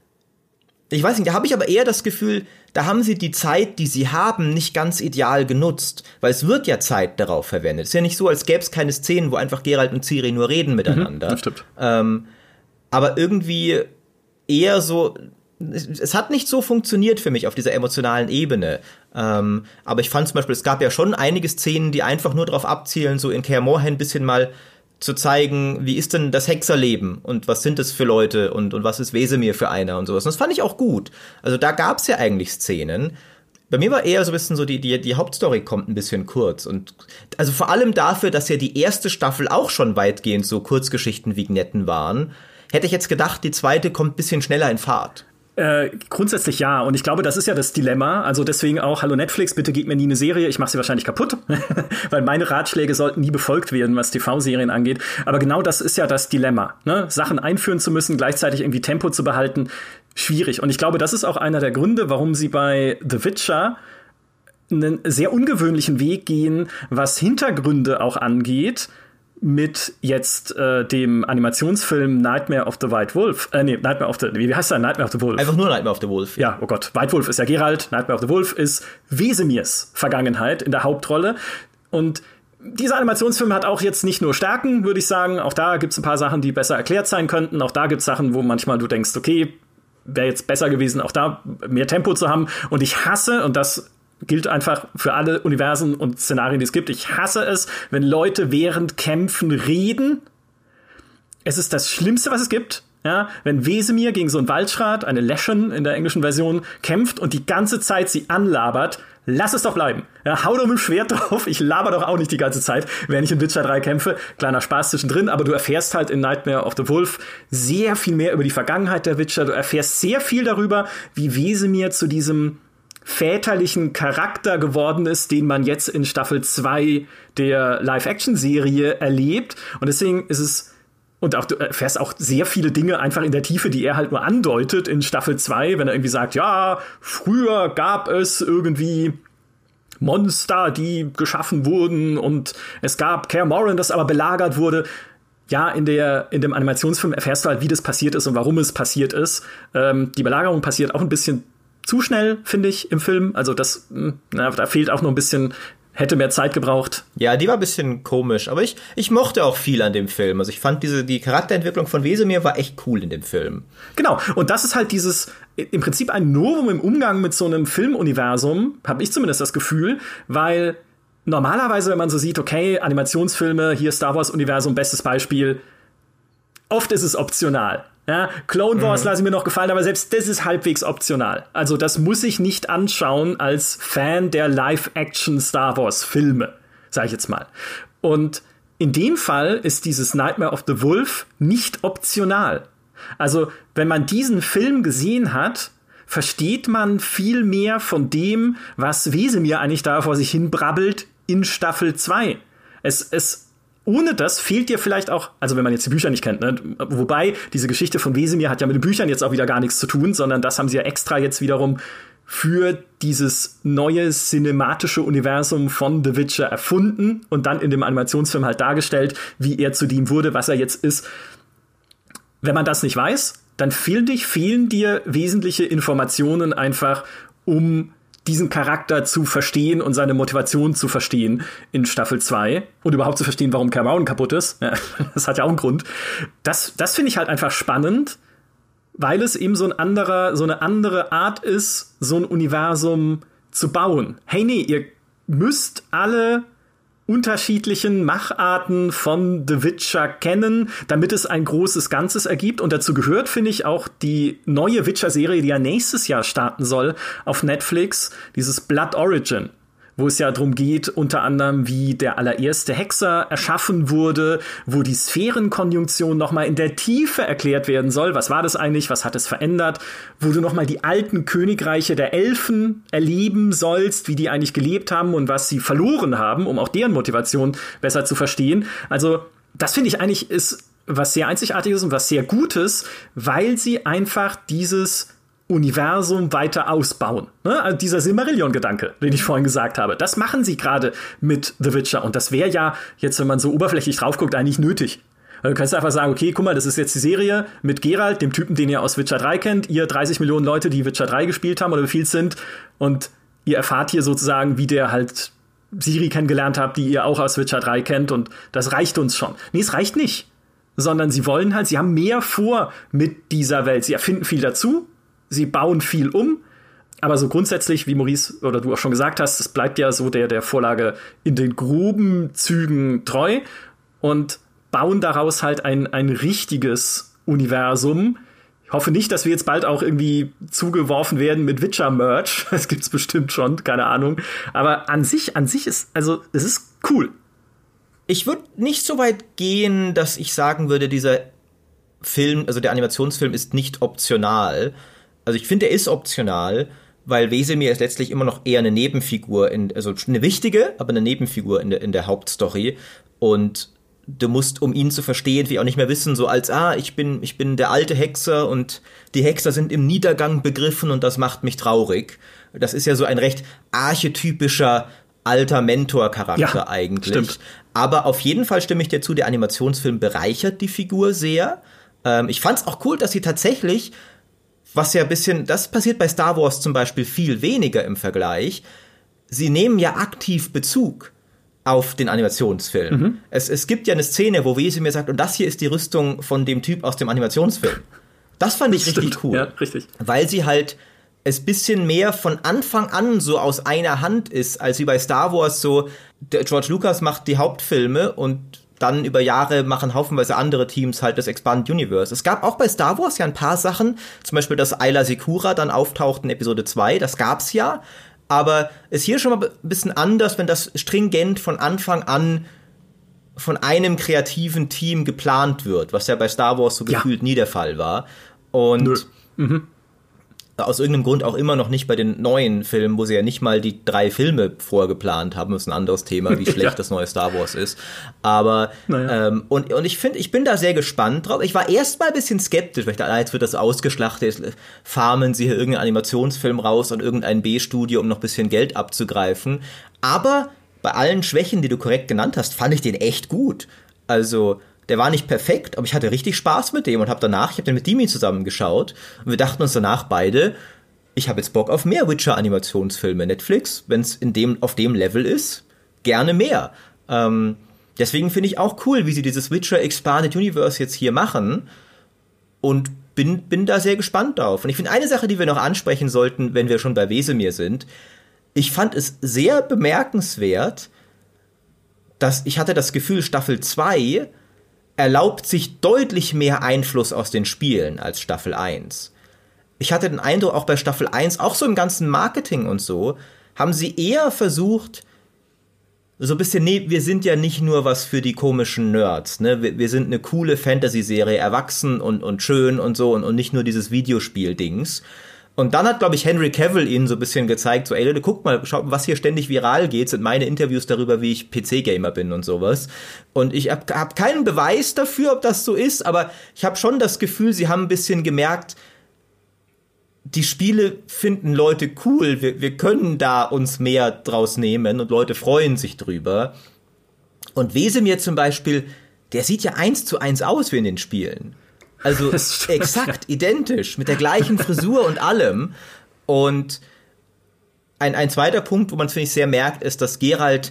Speaker 2: ich weiß nicht, da habe ich aber eher das Gefühl, da haben sie die Zeit, die sie haben, nicht ganz ideal genutzt, weil es wird ja Zeit darauf verwendet. Es ist ja nicht so, als gäbe es keine Szenen, wo einfach Geralt und Ciri nur reden miteinander.
Speaker 1: Mhm, das stimmt.
Speaker 2: Ähm, aber irgendwie eher so, es, es hat nicht so funktioniert für mich auf dieser emotionalen Ebene. Ähm, aber ich fand zum Beispiel, es gab ja schon einige Szenen, die einfach nur darauf abzielen, so in Kaer Morhen ein bisschen mal zu zeigen, wie ist denn das Hexerleben und was sind das für Leute und, und was ist Wesemir für einer und sowas. Und das fand ich auch gut. Also da gab es ja eigentlich Szenen. Bei mir war eher so ein bisschen so, die, die, die Hauptstory kommt ein bisschen kurz. Und also vor allem dafür, dass ja die erste Staffel auch schon weitgehend so Kurzgeschichten-Vignetten waren, hätte ich jetzt gedacht, die zweite kommt ein bisschen schneller in Fahrt.
Speaker 1: Äh, grundsätzlich ja. Und ich glaube, das ist ja das Dilemma. Also deswegen auch, hallo Netflix, bitte gebt mir nie eine Serie. Ich mache sie wahrscheinlich kaputt. Weil meine Ratschläge sollten nie befolgt werden, was T V-Serien angeht. Aber genau das ist ja das Dilemma. Ne? Sachen einführen zu müssen, gleichzeitig irgendwie Tempo zu behalten. Schwierig. Und ich glaube, das ist auch einer der Gründe, warum sie bei The Witcher einen sehr ungewöhnlichen Weg gehen, was Hintergründe auch angeht, mit jetzt äh, dem Animationsfilm Nightmare of the White Wolf. Äh, nee, Nightmare of the, wie heißt der? Nightmare of the Wolf.
Speaker 2: Einfach nur Nightmare of the Wolf.
Speaker 1: Ja, oh Gott. White Wolf ist ja Geralt, Nightmare of the Wolf ist Wesemirs Vergangenheit in der Hauptrolle. Und dieser Animationsfilm hat auch jetzt nicht nur Stärken, würde ich sagen. Auch da gibt's ein paar Sachen, die besser erklärt sein könnten. Auch da gibt's Sachen, wo manchmal du denkst, okay, wäre jetzt besser gewesen, auch da mehr Tempo zu haben. Und ich hasse, und das gilt einfach für alle Universen und Szenarien, die es gibt. Ich hasse es, wenn Leute während Kämpfen reden. Es ist das Schlimmste, was es gibt. Ja, wenn Wesemir gegen so einen Waldschrat, eine Leschen in der englischen Version, kämpft und die ganze Zeit sie anlabert, lass es doch bleiben. Ja, hau doch mit dem Schwert drauf. Ich laber doch auch nicht die ganze Zeit, wenn ich in Witcher drei kämpfe. Kleiner Spaß zwischendrin, aber du erfährst halt in Nightmare of the Wolf sehr viel mehr über die Vergangenheit der Witcher. Du erfährst sehr viel darüber, wie Wesemir zu diesem väterlichen Charakter geworden ist, den man jetzt in Staffel zwei der Live-Action-Serie erlebt. Und deswegen ist es, und auch du erfährst auch sehr viele Dinge einfach in der Tiefe, die er halt nur andeutet in Staffel zwei, wenn er irgendwie sagt, ja, früher gab es irgendwie Monster, die geschaffen wurden und es gab Kaer Morhen, das aber belagert wurde. Ja, in der in dem Animationsfilm erfährst du halt, wie das passiert ist und warum es passiert ist. Ähm, die Belagerung passiert auch ein bisschen zu schnell, finde ich, im Film. Also das, na, da fehlt auch noch ein bisschen, hätte mehr Zeit gebraucht.
Speaker 2: Ja, die war ein bisschen komisch, aber ich, ich mochte auch viel an dem Film. Also ich fand diese, die Charakterentwicklung von Wesemir war echt cool in dem Film.
Speaker 1: Genau, und das ist halt dieses, im Prinzip ein Novum im Umgang mit so einem Filmuniversum, habe ich zumindest das Gefühl, weil normalerweise, wenn man so sieht, okay, Animationsfilme, hier Star Wars-Universum, bestes Beispiel, oft ist es optional. Ja, Clone Wars mhm. lasse ich mir noch gefallen, aber selbst das ist halbwegs optional. Also das muss ich nicht anschauen als Fan der Live-Action-Star Wars-Filme, sage ich jetzt mal. Und in dem Fall ist dieses Nightmare of the Wolf nicht optional. Also wenn man diesen Film gesehen hat, versteht man viel mehr von dem, was Wesemir eigentlich da vor sich hin brabbelt in Staffel zwei. Es, es Ohne das fehlt dir vielleicht auch, also wenn man jetzt die Bücher nicht kennt, ne? Wobei diese Geschichte von Wesemir hat ja mit den Büchern jetzt auch wieder gar nichts zu tun, sondern das haben sie ja extra jetzt wiederum für dieses neue cinematische Universum von The Witcher erfunden und dann in dem Animationsfilm halt dargestellt, wie er zu dem wurde, was er jetzt ist. Wenn man das nicht weiß, dann fehlen, dich, fehlen dir wesentliche Informationen einfach, um diesen Charakter zu verstehen und seine Motivation zu verstehen in Staffel zwei und überhaupt zu verstehen, warum Kaer Morhen kaputt ist. Ja, das hat ja auch einen Grund. Das, das finde ich halt einfach spannend, weil es eben so ein anderer, so eine andere Art ist, so ein Universum zu bauen. Hey, nee, ihr müsst alle unterschiedlichen Macharten von The Witcher kennen, damit es ein großes Ganzes ergibt. Und dazu gehört, finde ich, auch die neue Witcher-Serie, die ja nächstes Jahr starten soll auf Netflix, dieses Blood Origin, wo es ja darum geht, unter anderem, wie der allererste Hexer erschaffen wurde, wo die Sphärenkonjunktion noch mal in der Tiefe erklärt werden soll. Was war das eigentlich? Was hat es verändert? Wo du noch mal die alten Königreiche der Elfen erleben sollst, wie die eigentlich gelebt haben und was sie verloren haben, um auch deren Motivation besser zu verstehen. Also, das finde ich eigentlich ist was sehr Einzigartiges und was sehr Gutes, weil sie einfach dieses Universum weiter ausbauen. Ne? Also dieser Silmarillion-Gedanke, den ich vorhin gesagt habe, das machen sie gerade mit The Witcher. Und das wäre ja, jetzt wenn man so oberflächlich drauf guckt, eigentlich nötig. Du kannst einfach sagen, okay, guck mal, das ist jetzt die Serie mit Geralt, dem Typen, den ihr aus Witcher drei kennt. Ihr dreißig Millionen Leute, die Witcher drei gespielt haben oder wie viel es sind. Und ihr erfahrt hier sozusagen, wie der halt Ciri kennengelernt habt, die ihr auch aus Witcher drei kennt. Und das reicht uns schon. Nee, es reicht nicht. Sondern sie wollen halt, sie haben mehr vor mit dieser Welt. Sie erfinden viel dazu. Sie bauen viel um, aber so grundsätzlich, wie Maurice oder du auch schon gesagt hast, es bleibt ja so der, der Vorlage in den groben Zügen treu und bauen daraus halt ein, ein richtiges Universum. Ich hoffe nicht, dass wir jetzt bald auch irgendwie zugeworfen werden mit Witcher-Merch. Das gibt's bestimmt schon, keine Ahnung. Aber an sich, an sich ist, also, es ist cool.
Speaker 2: Ich würde nicht so weit gehen, dass ich sagen würde, dieser Film, also der Animationsfilm ist nicht optional. Also ich finde, er ist optional, weil Wesemir ist letztlich immer noch eher eine Nebenfigur, in, also eine wichtige, aber eine Nebenfigur in der, in der Hauptstory. Und du musst, um ihn zu verstehen, wie auch nicht mehr wissen, so als, ah, ich bin, ich bin der alte Hexer und die Hexer sind im Niedergang begriffen und das macht mich traurig. Das ist ja so ein recht archetypischer alter Mentor-Charakter ja, eigentlich. Stimmt. Aber auf jeden Fall stimme ich dir zu, der Animationsfilm bereichert die Figur sehr. Ähm, ich fand's auch cool, dass sie tatsächlich, was ja ein bisschen, das passiert bei Star Wars zum Beispiel viel weniger im Vergleich, sie nehmen ja aktiv Bezug auf den Animationsfilm. Mhm. Es, es gibt ja eine Szene, wo Wesemir sagt, und das hier ist die Rüstung von dem Typ aus dem Animationsfilm. Das fand ich das richtig cool.
Speaker 1: Ja, richtig.
Speaker 2: Weil sie halt es bisschen mehr von Anfang an so aus einer Hand ist, als wie bei Star Wars so, der George Lucas macht die Hauptfilme und dann über Jahre machen haufenweise andere Teams halt das Expanded Universe. Es gab auch bei Star Wars ja ein paar Sachen, zum Beispiel, dass Ayla Secura dann auftaucht in Episode zwei, das gab's ja, aber ist hier schon mal ein bisschen anders, wenn das stringent von Anfang an von einem kreativen Team geplant wird, was ja bei Star Wars so gefühlt ja. nie der Fall war. Und mhm. aus irgendeinem Grund auch immer noch nicht bei den neuen Filmen, wo sie ja nicht mal die drei Filme vorgeplant haben. Das ist ein anderes Thema, wie schlecht ja. das neue Star Wars ist. Aber, naja. ähm, und, und ich finde, ich bin da sehr gespannt drauf. Ich war erst mal ein bisschen skeptisch, weil ich dachte, ah, jetzt wird das ausgeschlachtet, jetzt farmen sie hier irgendeinen Animationsfilm raus und irgendein B-Studio, um noch ein bisschen Geld abzugreifen. Aber bei allen Schwächen, die du korrekt genannt hast, fand ich den echt gut. Also, der war nicht perfekt, aber ich hatte richtig Spaß mit dem und habe danach, ich habe den mit Dimi zusammen geschaut und wir dachten uns danach beide, ich habe jetzt Bock auf mehr Witcher-Animationsfilme. Netflix, wenn es in dem auf dem Level ist, gerne mehr. Ähm, deswegen finde ich auch cool, wie sie dieses Witcher Expanded Universe jetzt hier machen und bin, bin da sehr gespannt drauf. Und ich finde eine Sache, die wir noch ansprechen sollten, wenn wir schon bei Wesemir sind, ich fand es sehr bemerkenswert, dass ich hatte das Gefühl, Staffel zwei erlaubt sich deutlich mehr Einfluss aus den Spielen als Staffel eins. Ich hatte den Eindruck, auch bei Staffel eins, auch so im ganzen Marketing und so, haben sie eher versucht, so ein bisschen, nee, wir sind ja nicht nur was für die komischen Nerds, ne? Wir, wir sind eine coole Fantasy-Serie, erwachsen und, und schön und so und, und nicht nur dieses Videospiel-Dings. Und dann hat, glaube ich, Henry Cavill ihnen so ein bisschen gezeigt, so, ey Leute, guckt mal, schaut, was hier ständig viral geht, sind meine Interviews darüber, wie ich P C-Gamer bin und sowas. Und ich habe hab keinen Beweis dafür, ob das so ist, aber ich habe schon das Gefühl, sie haben ein bisschen gemerkt, die Spiele finden Leute cool, wir, wir können da uns mehr draus nehmen und Leute freuen sich drüber. Und Wesemir zum Beispiel, der sieht ja eins zu eins aus wie in den Spielen. Also exakt identisch, mit der gleichen Frisur und allem. Und ein, ein zweiter Punkt, wo man es, finde ich, sehr merkt, ist, dass Geralt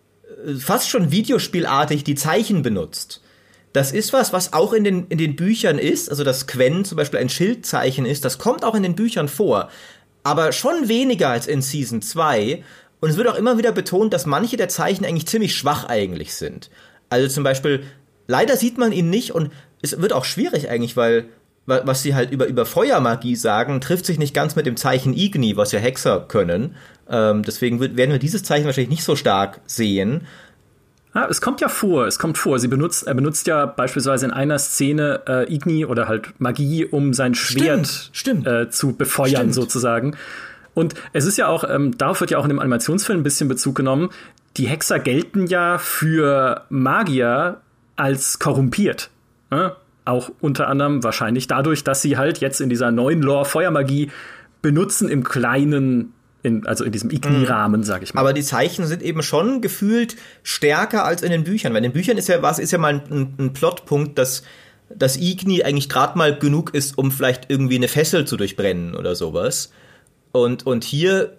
Speaker 2: fast schon videospielartig die Zeichen benutzt. Das ist was, was auch in den, in den Büchern ist, also dass Quen zum Beispiel ein Schildzeichen ist, das kommt auch in den Büchern vor, aber schon weniger als in Season zwei. Und es wird auch immer wieder betont, dass manche der Zeichen eigentlich ziemlich schwach eigentlich sind. Also zum Beispiel, leider sieht man ihn nicht und es wird auch schwierig eigentlich, weil was sie halt über, über Feuermagie sagen, trifft sich nicht ganz mit dem Zeichen Igni, was ja Hexer können. Ähm, deswegen wird, werden wir dieses Zeichen wahrscheinlich nicht so stark sehen.
Speaker 1: Ja, es kommt ja vor, es kommt vor. Sie benutzt, er benutzt ja beispielsweise in einer Szene äh, Igni oder halt Magie, um sein Schwert
Speaker 2: stimmt, stimmt.
Speaker 1: Äh, zu befeuern, stimmt. sozusagen. Und es ist ja auch, ähm, darauf wird ja auch in dem Animationsfilm ein bisschen Bezug genommen, die Hexer gelten ja für Magier als korrumpiert. Ja? Auch unter anderem wahrscheinlich dadurch, dass sie halt jetzt in dieser neuen Lore Feuermagie benutzen im kleinen, in, also in diesem Igni-Rahmen, sag ich mal.
Speaker 2: Aber die Zeichen sind eben schon gefühlt stärker als in den Büchern. Weil in den Büchern ist ja was, ist ja mal ein, ein Plotpunkt, dass das Igni eigentlich gerade mal genug ist, um vielleicht irgendwie eine Fessel zu durchbrennen oder sowas. Und, und hier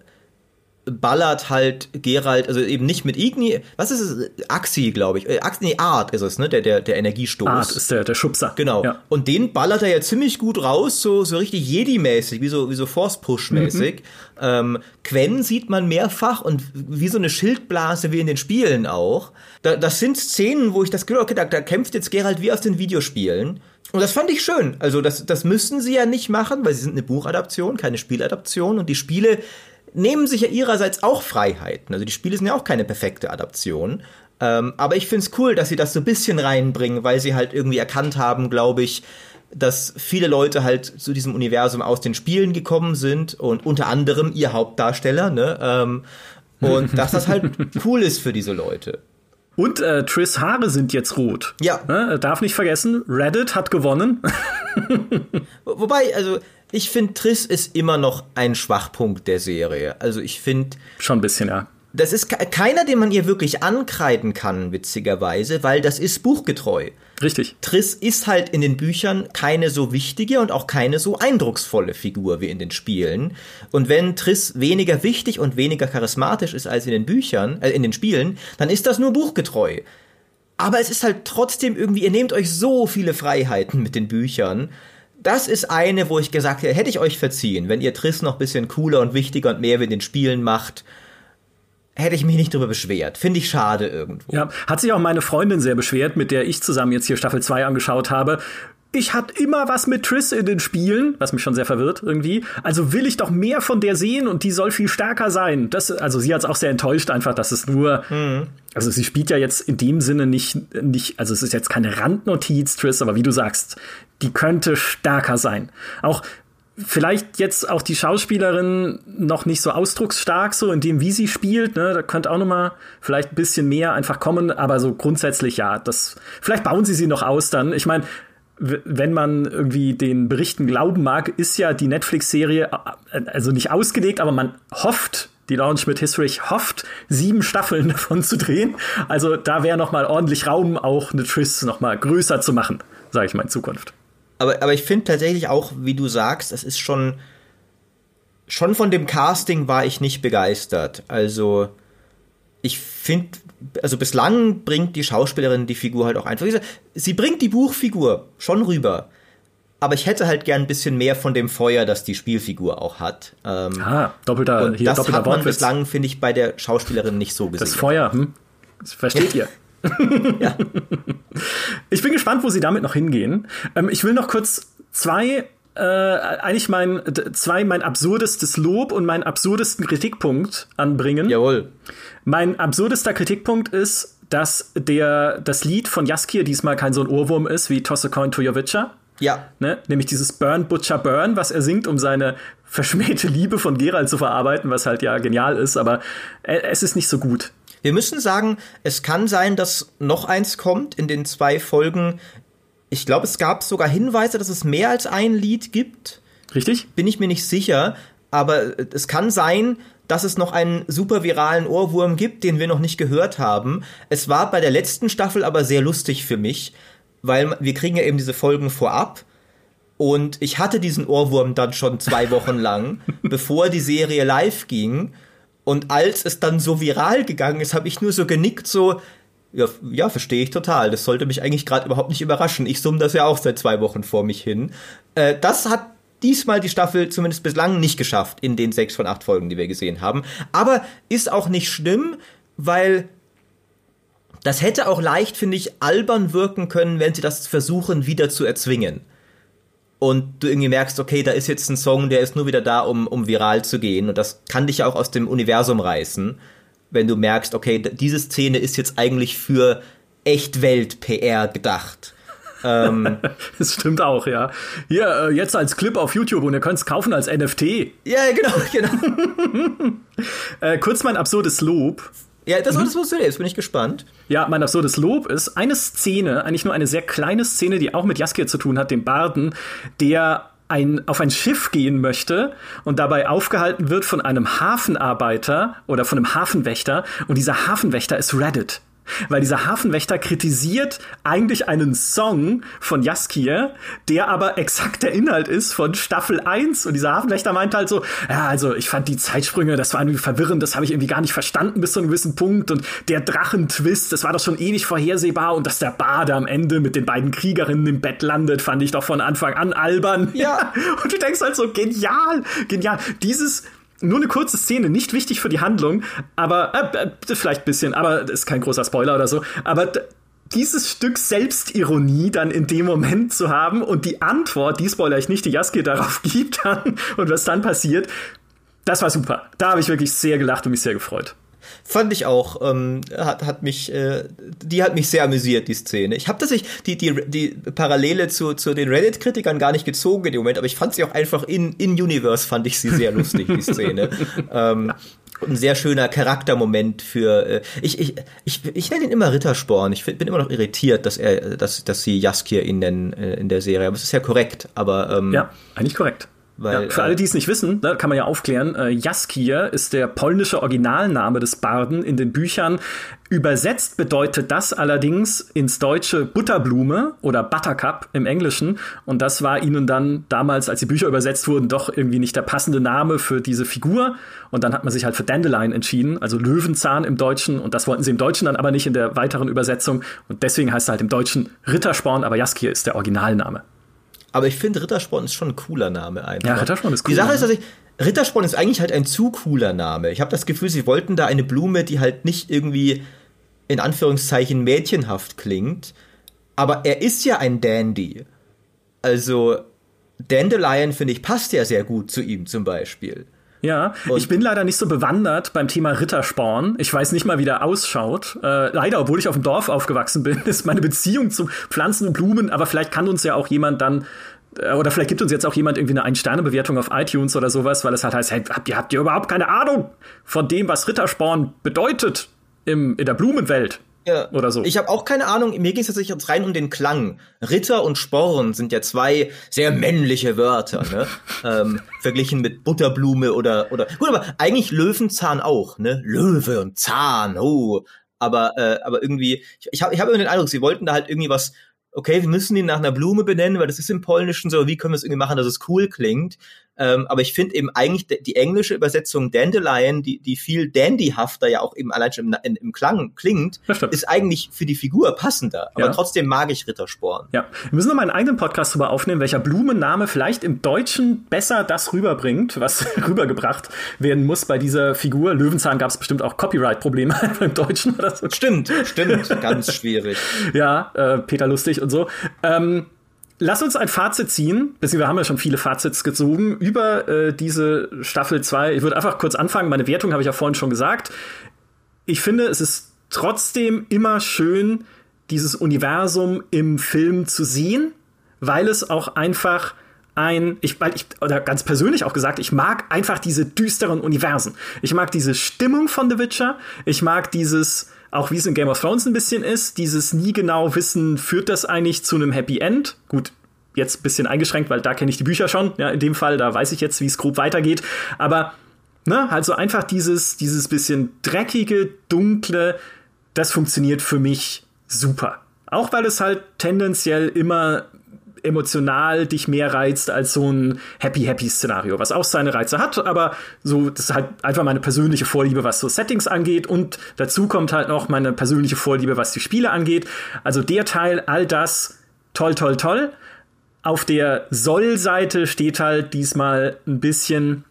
Speaker 2: ballert halt Geralt, also eben nicht mit Igni, was ist es? Axi, glaube ich. Äh, Axi, nee, Art ist es, ne? Der, der, der Energiestoß.
Speaker 1: Art ist der, der Schubser.
Speaker 2: Genau. Ja. Und den ballert er ja ziemlich gut raus, so, so richtig Jedi-mäßig, wie so, wie so Force-Push-mäßig. Mhm. Ähm, Quen sieht man mehrfach und wie so eine Schildblase wie in den Spielen auch. Da, das sind Szenen, wo ich das Gefühl habe, okay, da, da kämpft jetzt Geralt wie aus den Videospielen. Und das fand ich schön. Also das, das müssen sie ja nicht machen, weil sie sind eine Buchadaption, keine Spieladaption. Und die Spiele nehmen sich ja ihrerseits auch Freiheiten. Also die Spiele sind ja auch keine perfekte Adaption. Ähm, aber ich find's cool, dass sie das so ein bisschen reinbringen, weil sie halt irgendwie erkannt haben, glaube ich, dass viele Leute halt zu diesem Universum aus den Spielen gekommen sind und unter anderem ihr Hauptdarsteller, ne? Ähm, und dass das halt cool ist für diese Leute.
Speaker 1: Und äh, Triss Haare sind jetzt rot.
Speaker 2: Ja.
Speaker 1: Ne? Darf nicht vergessen, Reddit hat gewonnen.
Speaker 2: Wobei, also ich finde, Triss ist immer noch ein Schwachpunkt der Serie. Also ich finde...
Speaker 1: Schon ein bisschen, ja.
Speaker 2: Das ist ke- keiner, den man ihr wirklich ankreiden kann, witzigerweise, weil das ist buchgetreu.
Speaker 1: Richtig.
Speaker 2: Triss ist halt in den Büchern keine so wichtige und auch keine so eindrucksvolle Figur wie in den Spielen. Und wenn Triss weniger wichtig und weniger charismatisch ist als in den Büchern, äh, in den Spielen, dann ist das nur buchgetreu. Aber es ist halt trotzdem irgendwie, ihr nehmt euch so viele Freiheiten mit den Büchern. Das ist eine, wo ich gesagt hätte, hätte ich euch verziehen, wenn ihr Triss noch ein bisschen cooler und wichtiger und mehr wie in den Spielen macht. Hätte ich mich nicht drüber beschwert. Finde ich schade irgendwo.
Speaker 1: Ja, hat sich auch meine Freundin sehr beschwert, mit der ich zusammen jetzt hier Staffel zwei angeschaut habe. Ich hatte immer was mit Triss in den Spielen, was mich schon sehr verwirrt irgendwie. Also will ich doch mehr von der sehen und die soll viel stärker sein. Das, also sie hat es auch sehr enttäuscht einfach, dass es nur, mhm. also sie spielt ja jetzt in dem Sinne nicht, nicht, also es ist jetzt keine Randnotiz, Triss, aber wie du sagst, die könnte stärker sein. Auch vielleicht jetzt auch die Schauspielerin noch nicht so ausdrucksstark, so in dem, wie sie spielt, ne? Da könnte auch noch mal vielleicht ein bisschen mehr einfach kommen, aber so grundsätzlich ja, das, vielleicht bauen sie sie noch aus dann. Ich meine, w- wenn man irgendwie den Berichten glauben mag, ist ja die Netflix-Serie, also nicht ausgelegt, aber man hofft, die Lauren Schmidt-Hissrich hofft, sieben Staffeln davon zu drehen. Also da wäre noch mal ordentlich Raum, auch eine Triss noch mal größer zu machen, sage ich mal, in Zukunft.
Speaker 2: Aber, aber ich finde tatsächlich auch, wie du sagst, es ist schon, schon von dem Casting war ich nicht begeistert. Also, ich finde, also bislang bringt die Schauspielerin die Figur halt auch einfach. Sie bringt die Buchfigur schon rüber. Aber ich hätte halt gern ein bisschen mehr von dem Feuer, das die Spielfigur auch hat. Ähm,
Speaker 1: ah, doppelter,
Speaker 2: und
Speaker 1: hier,
Speaker 2: das
Speaker 1: doppelter
Speaker 2: hat man
Speaker 1: Wortwitz.
Speaker 2: bislang, finde ich, bei der Schauspielerin nicht so gesehen.
Speaker 1: Das Feuer, hm? Das versteht ihr.
Speaker 2: Ja.
Speaker 1: Ich bin gespannt, wo sie damit noch hingehen. Ähm, ich will noch kurz zwei, äh, eigentlich mein, zwei mein absurdestes Lob und meinen absurdesten Kritikpunkt anbringen.
Speaker 2: Jawohl.
Speaker 1: Mein absurdester Kritikpunkt ist, dass der, das Lied von Jaskier diesmal kein so ein Ohrwurm ist wie Toss a Coin to Your Witcher.
Speaker 2: Ja.
Speaker 1: Ne? Nämlich dieses Burn, Butcher, Burn, was er singt, um seine verschmähte Liebe von Geralt zu verarbeiten, was halt ja genial ist, aber es ist nicht so gut.
Speaker 2: Wir müssen sagen, es kann sein, dass noch eins kommt in den zwei Folgen. Ich glaube, es gab sogar Hinweise, dass es mehr als ein Lied gibt.
Speaker 1: Richtig?
Speaker 2: Bin ich mir nicht sicher. Aber es kann sein, dass es noch einen super viralen Ohrwurm gibt, den wir noch nicht gehört haben. Es war bei der letzten Staffel aber sehr lustig für mich, weil wir kriegen ja eben diese Folgen vorab. Und ich hatte diesen Ohrwurm dann schon zwei Wochen lang, bevor die Serie live ging. Und als es dann so viral gegangen ist, habe ich nur so genickt, so, ja, ja verstehe ich total. Das sollte mich eigentlich gerade überhaupt nicht überraschen. Ich summe das ja auch seit zwei Wochen vor mich hin. Äh, das hat diesmal die Staffel zumindest bislang nicht geschafft in den sechs von acht Folgen, die wir gesehen haben. Aber ist auch nicht schlimm, weil das hätte auch leicht, finde ich, albern wirken können, wenn sie das versuchen, wieder zu erzwingen. Und du irgendwie merkst, okay, da ist jetzt ein Song, der ist nur wieder da, um, um viral zu gehen. Und das kann dich ja auch aus dem Universum reißen, wenn du merkst, okay, diese Szene ist jetzt eigentlich für Echtwelt-P R gedacht. ähm,
Speaker 1: das stimmt auch, ja. Hier, äh, jetzt als Clip auf YouTube und ihr könnt es kaufen als N F T.
Speaker 2: Ja, genau, genau.
Speaker 1: äh, kurz mein absurdes Lob.
Speaker 2: Ja, das, mhm. das musst du jetzt bin ich gespannt.
Speaker 1: Ja, mein absurdes Lob ist eine Szene, eigentlich nur eine sehr kleine Szene, die auch mit Jaskier zu tun hat, dem Barden, der ein, auf ein Schiff gehen möchte und dabei aufgehalten wird von einem Hafenarbeiter oder von einem Hafenwächter. Und dieser Hafenwächter ist Reddit. Weil dieser Hafenwächter kritisiert eigentlich einen Song von Jaskier, der aber exakt der Inhalt ist von Staffel eins. Und dieser Hafenwächter meint halt so, ja, also ich fand die Zeitsprünge, das war irgendwie verwirrend, das habe ich irgendwie gar nicht verstanden bis zu einem gewissen Punkt. Und der Drachentwist, das war doch schon ewig vorhersehbar. Und dass der Bade am Ende mit den beiden Kriegerinnen im Bett landet, fand ich doch von Anfang an albern.
Speaker 2: Ja.
Speaker 1: Und du denkst halt so, genial, genial. Dieses... Nur eine kurze Szene, nicht wichtig für die Handlung, aber äh, vielleicht ein bisschen, aber das ist kein großer Spoiler oder so. Aber d- dieses Stück Selbstironie dann in dem Moment zu haben und die Antwort, die spoiler ich nicht, die Jaskier darauf gibt dann und was dann passiert, das war super. Da habe ich wirklich sehr gelacht und mich sehr gefreut.
Speaker 2: Fand ich auch, ähm, hat, hat mich, äh, die hat mich sehr amüsiert, die Szene. Ich habe tatsächlich die, die, die Parallele zu, zu den Reddit-Kritikern gar nicht gezogen in dem Moment, aber ich fand sie auch einfach in, in Universe fand ich sie sehr lustig, die Szene. ähm, ein sehr schöner Charaktermoment für, äh, ich, ich, ich, ich nenne ihn immer Rittersporn. Ich bin immer noch irritiert, dass er, dass, dass sie Jaskier ihn nennen äh, in der Serie. Aber es ist ja korrekt, aber, ähm,
Speaker 1: ja, eigentlich korrekt. Weil, ja, für alle, die es nicht wissen, ne, kann man ja aufklären, äh, Jaskier ist der polnische Originalname des Barden in den Büchern. Übersetzt bedeutet das allerdings ins Deutsche Butterblume oder Buttercup im Englischen. Und das war ihnen dann damals, als die Bücher übersetzt wurden, doch irgendwie nicht der passende Name für diese Figur. Und dann hat man sich halt für Dandelion entschieden, also Löwenzahn im Deutschen. Und das wollten sie im Deutschen dann aber nicht in der weiteren Übersetzung. Und deswegen heißt er halt im Deutschen Rittersporn, aber Jaskier ist der Originalname.
Speaker 2: Aber ich finde, Rittersporn ist schon ein cooler Name einfach.
Speaker 1: Ja, Rittersporn ist cool.
Speaker 2: Die Sache ist, dass ich, Rittersporn ist eigentlich halt ein zu cooler Name. Ich habe das Gefühl, sie wollten da eine Blume, die halt nicht irgendwie in Anführungszeichen mädchenhaft klingt. Aber er ist ja ein Dandy. Also Dandelion, finde ich, passt ja sehr gut zu ihm zum Beispiel.
Speaker 1: Ja, und ich bin leider nicht so bewandert beim Thema Rittersporn. Ich weiß nicht mal, wie der ausschaut. Äh, leider, obwohl ich auf dem Dorf aufgewachsen bin, ist meine Beziehung zu Pflanzen und Blumen. Aber vielleicht kann uns ja auch jemand dann Oder vielleicht gibt uns jetzt auch jemand irgendwie eine Ein-Sterne-Bewertung auf iTunes oder sowas, weil es halt heißt, hey, habt ihr, habt ihr überhaupt keine Ahnung von dem, was Rittersporn bedeutet im, in der Blumenwelt?
Speaker 2: Ja,
Speaker 1: oder so.
Speaker 2: Ich habe auch keine Ahnung, mir ging es tatsächlich jetzt rein um den Klang. Ritter und Sporn sind ja zwei sehr männliche Wörter, ne? ähm, verglichen mit Butterblume oder, oder, gut, aber eigentlich Löwenzahn auch, ne? Löwe und Zahn, oh. Aber, äh, aber irgendwie, ich, ich habe ich hab immer den Eindruck, sie wollten da halt irgendwie was, okay, wir müssen ihn nach einer Blume benennen, weil das ist im Polnischen so, wie können wir es irgendwie machen, dass es cool klingt? Ähm, aber ich finde eben eigentlich de- die englische Übersetzung Dandelion, die, die viel dandyhafter ja auch eben allein schon im, in, im Klang klingt, ist eigentlich für die Figur passender. Aber ja. trotzdem mag ich Rittersporn.
Speaker 1: Ja, wir müssen noch mal einen eigenen Podcast drüber aufnehmen, welcher Blumenname vielleicht im Deutschen besser das rüberbringt, was rübergebracht werden muss bei dieser Figur. Löwenzahn gab es bestimmt auch Copyright-Probleme im Deutschen oder so.
Speaker 2: Stimmt, stimmt, ganz schwierig.
Speaker 1: Ja, äh, Peter Lustig und so. Ähm, Lass uns ein Fazit ziehen, beziehungsweise wir haben ja schon viele Fazits gezogen über äh, diese Staffel zwei. Ich würde einfach kurz anfangen. Meine Wertung habe ich ja vorhin schon gesagt. Ich finde, es ist trotzdem immer schön, dieses Universum im Film zu sehen, weil es auch einfach ein, ich, weil ich, oder ganz persönlich auch gesagt, ich mag einfach diese düsteren Universen. Ich mag diese Stimmung von The Witcher. Ich mag dieses, auch wie es in Game of Thrones ein bisschen ist, dieses nie genau wissen, führt das eigentlich zu einem Happy End? Gut, jetzt ein bisschen eingeschränkt, weil da kenne ich die Bücher schon. Ja, in dem Fall, da weiß ich jetzt, wie es grob weitergeht. Aber, ne, halt so einfach dieses, dieses bisschen dreckige, dunkle, das funktioniert für mich super. Auch weil es halt tendenziell immer emotional dich mehr reizt als so ein Happy-Happy-Szenario, was auch seine Reize hat, aber so, das ist halt einfach meine persönliche Vorliebe, was so Settings angeht, und dazu kommt halt noch meine persönliche Vorliebe, was die Spiele angeht. Also der Teil, all das, toll, toll, toll. Auf der Soll-Seite steht halt diesmal ein bisschen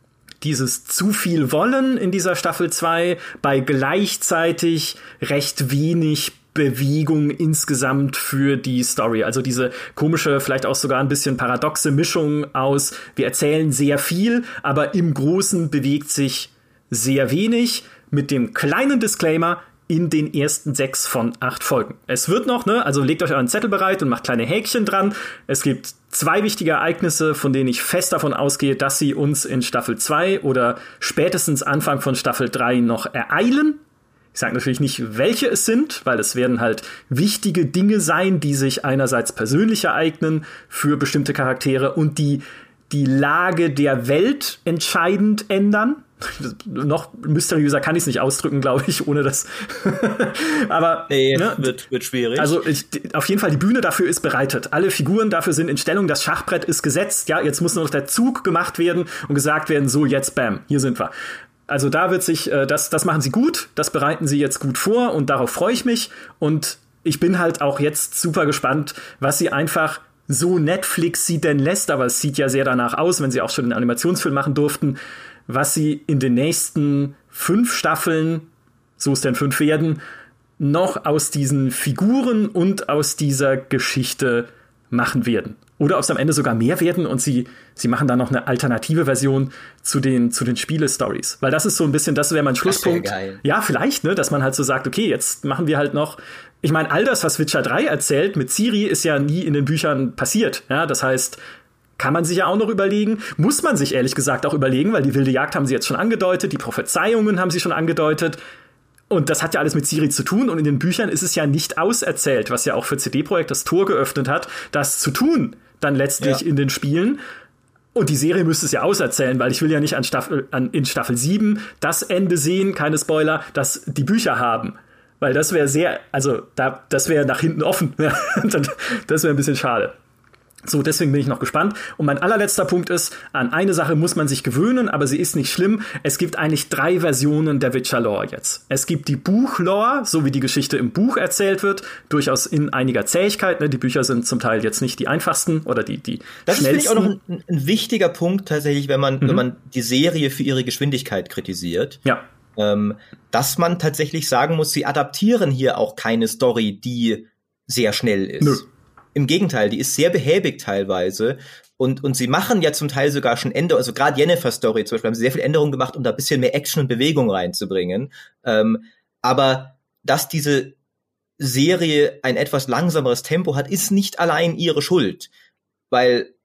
Speaker 1: dieses zu viel Wollen in dieser Staffel zwei, bei gleichzeitig recht wenig Bewegung insgesamt für die Story. Also diese komische, vielleicht auch sogar ein bisschen paradoxe Mischung aus, wir erzählen sehr viel, aber im Großen bewegt sich sehr wenig, mit dem kleinen Disclaimer: in den ersten sechs von acht Folgen. Es wird noch, ne, also legt euch euren Zettel bereit und macht kleine Häkchen dran. Es gibt zwei wichtige Ereignisse, von denen ich fest davon ausgehe, dass sie uns in Staffel zwei oder spätestens Anfang von Staffel drei noch ereilen. Ich sage natürlich nicht, welche es sind, weil es werden halt wichtige Dinge sein, die sich einerseits persönlich ereignen für bestimmte Charaktere und die die Lage der Welt entscheidend ändern. Noch mysteriöser kann ich es nicht ausdrücken, glaube ich, ohne das. Aber
Speaker 2: nee, ne, wird, wird schwierig.
Speaker 1: Also ich, auf jeden Fall, die Bühne dafür ist bereitet. Alle Figuren dafür sind in Stellung, das Schachbrett ist gesetzt. Ja, jetzt muss nur noch der Zug gemacht werden und gesagt werden, so, jetzt bam, hier sind wir. Also da wird sich, äh, das, das machen sie gut, das bereiten sie jetzt gut vor und darauf freue ich mich. Und ich bin halt auch jetzt super gespannt, was sie einfach so Netflix sie denn lässt, aber es sieht ja sehr danach aus, wenn sie auch schon einen Animationsfilm machen durften, was sie in den nächsten fünf Staffeln, so es denn fünf werden, noch aus diesen Figuren und aus dieser Geschichte machen werden. Oder ob es am Ende sogar mehr werden und sie, sie machen dann noch eine alternative Version zu den, zu den Spiele-Stories. Weil das ist so ein bisschen, das wäre mein Schlusspunkt.
Speaker 2: Das wär geil.
Speaker 1: Ja, vielleicht, ne, dass man halt so sagt, okay, jetzt machen wir halt noch, ich meine, all das, was Witcher drei erzählt mit Ciri, ist ja nie in den Büchern passiert. Ja, das heißt, kann man sich ja auch noch überlegen, muss man sich ehrlich gesagt auch überlegen, weil die wilde Jagd haben sie jetzt schon angedeutet, die Prophezeiungen haben sie schon angedeutet. Und das hat ja alles mit Ciri zu tun. Und in den Büchern ist es ja nicht auserzählt, was ja auch für C D Projekt das Tor geöffnet hat, das zu tun dann letztlich ja. in den Spielen. Und die Serie müsste es ja auserzählen, weil ich will ja nicht an Staffel, an, in Staffel sieben das Ende sehen, keine Spoiler, dass die Bücher haben. Weil das wäre sehr, also da, das wäre nach hinten offen. Das wäre ein bisschen schade. So, deswegen bin ich noch gespannt. Und mein allerletzter Punkt ist, an eine Sache muss man sich gewöhnen, aber sie ist nicht schlimm. Es gibt eigentlich drei Versionen der Witcher-Lore jetzt. Es gibt die Buch-Lore, so wie die Geschichte im Buch erzählt wird, durchaus in einiger Zähigkeit. Ne? Die Bücher sind zum Teil jetzt nicht die einfachsten oder die, die
Speaker 2: das
Speaker 1: schnellsten.
Speaker 2: Das ist, finde ich, auch noch ein, ein wichtiger Punkt tatsächlich, wenn man, mhm. wenn man die Serie für ihre Geschwindigkeit kritisiert.
Speaker 1: Ja.
Speaker 2: Ähm, dass man tatsächlich sagen muss, sie adaptieren hier auch keine Story, die sehr schnell ist. Nö. Im Gegenteil, die ist sehr behäbig teilweise und und sie machen ja zum Teil sogar schon Änderungen, also gerade Yennefers Story zum Beispiel haben sie sehr viel Änderungen gemacht, um da ein bisschen mehr Action und Bewegung reinzubringen. Ähm, aber dass diese Serie ein etwas langsameres Tempo hat, ist nicht allein ihre Schuld, weil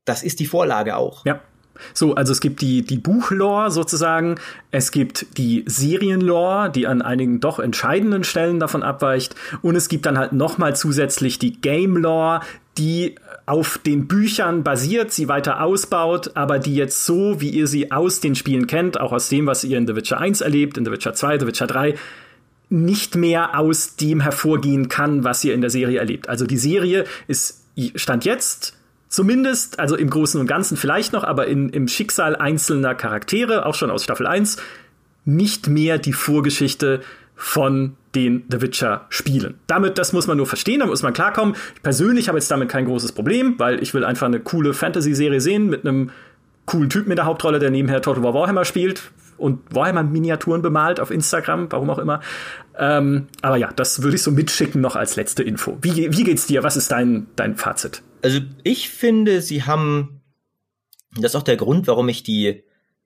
Speaker 2: das ist die Vorlage auch.
Speaker 1: Ja. So, also es gibt die, die Buchlore sozusagen, es gibt die Serienlore, die an einigen doch entscheidenden Stellen davon abweicht, und es gibt dann halt nochmal zusätzlich die Game-Lore, die auf den Büchern basiert, sie weiter ausbaut, aber die jetzt so, wie ihr sie aus den Spielen kennt, auch aus dem, was ihr in The Witcher eins erlebt, in The Witcher zwei, The Witcher drei, nicht mehr aus dem hervorgehen kann, was ihr in der Serie erlebt. Also die Serie ist, Stand jetzt, zumindest, also im Großen und Ganzen vielleicht noch, aber in, im Schicksal einzelner Charaktere, auch schon aus Staffel eins, nicht mehr die Vorgeschichte von den The Witcher-Spielen. Damit, das muss man nur verstehen, da muss man klarkommen. Ich persönlich habe jetzt damit kein großes Problem, weil ich will einfach eine coole Fantasy-Serie sehen mit einem coolen Typen in der Hauptrolle, der nebenher Total War Warhammer spielt und Warhammer-Miniaturen bemalt auf Instagram, warum auch immer. Ähm, aber ja, das würde ich so mitschicken noch als letzte Info. Wie, wie geht's dir? Was ist dein, dein Fazit?
Speaker 2: Also ich finde, sie haben, das ist auch der Grund, warum ich die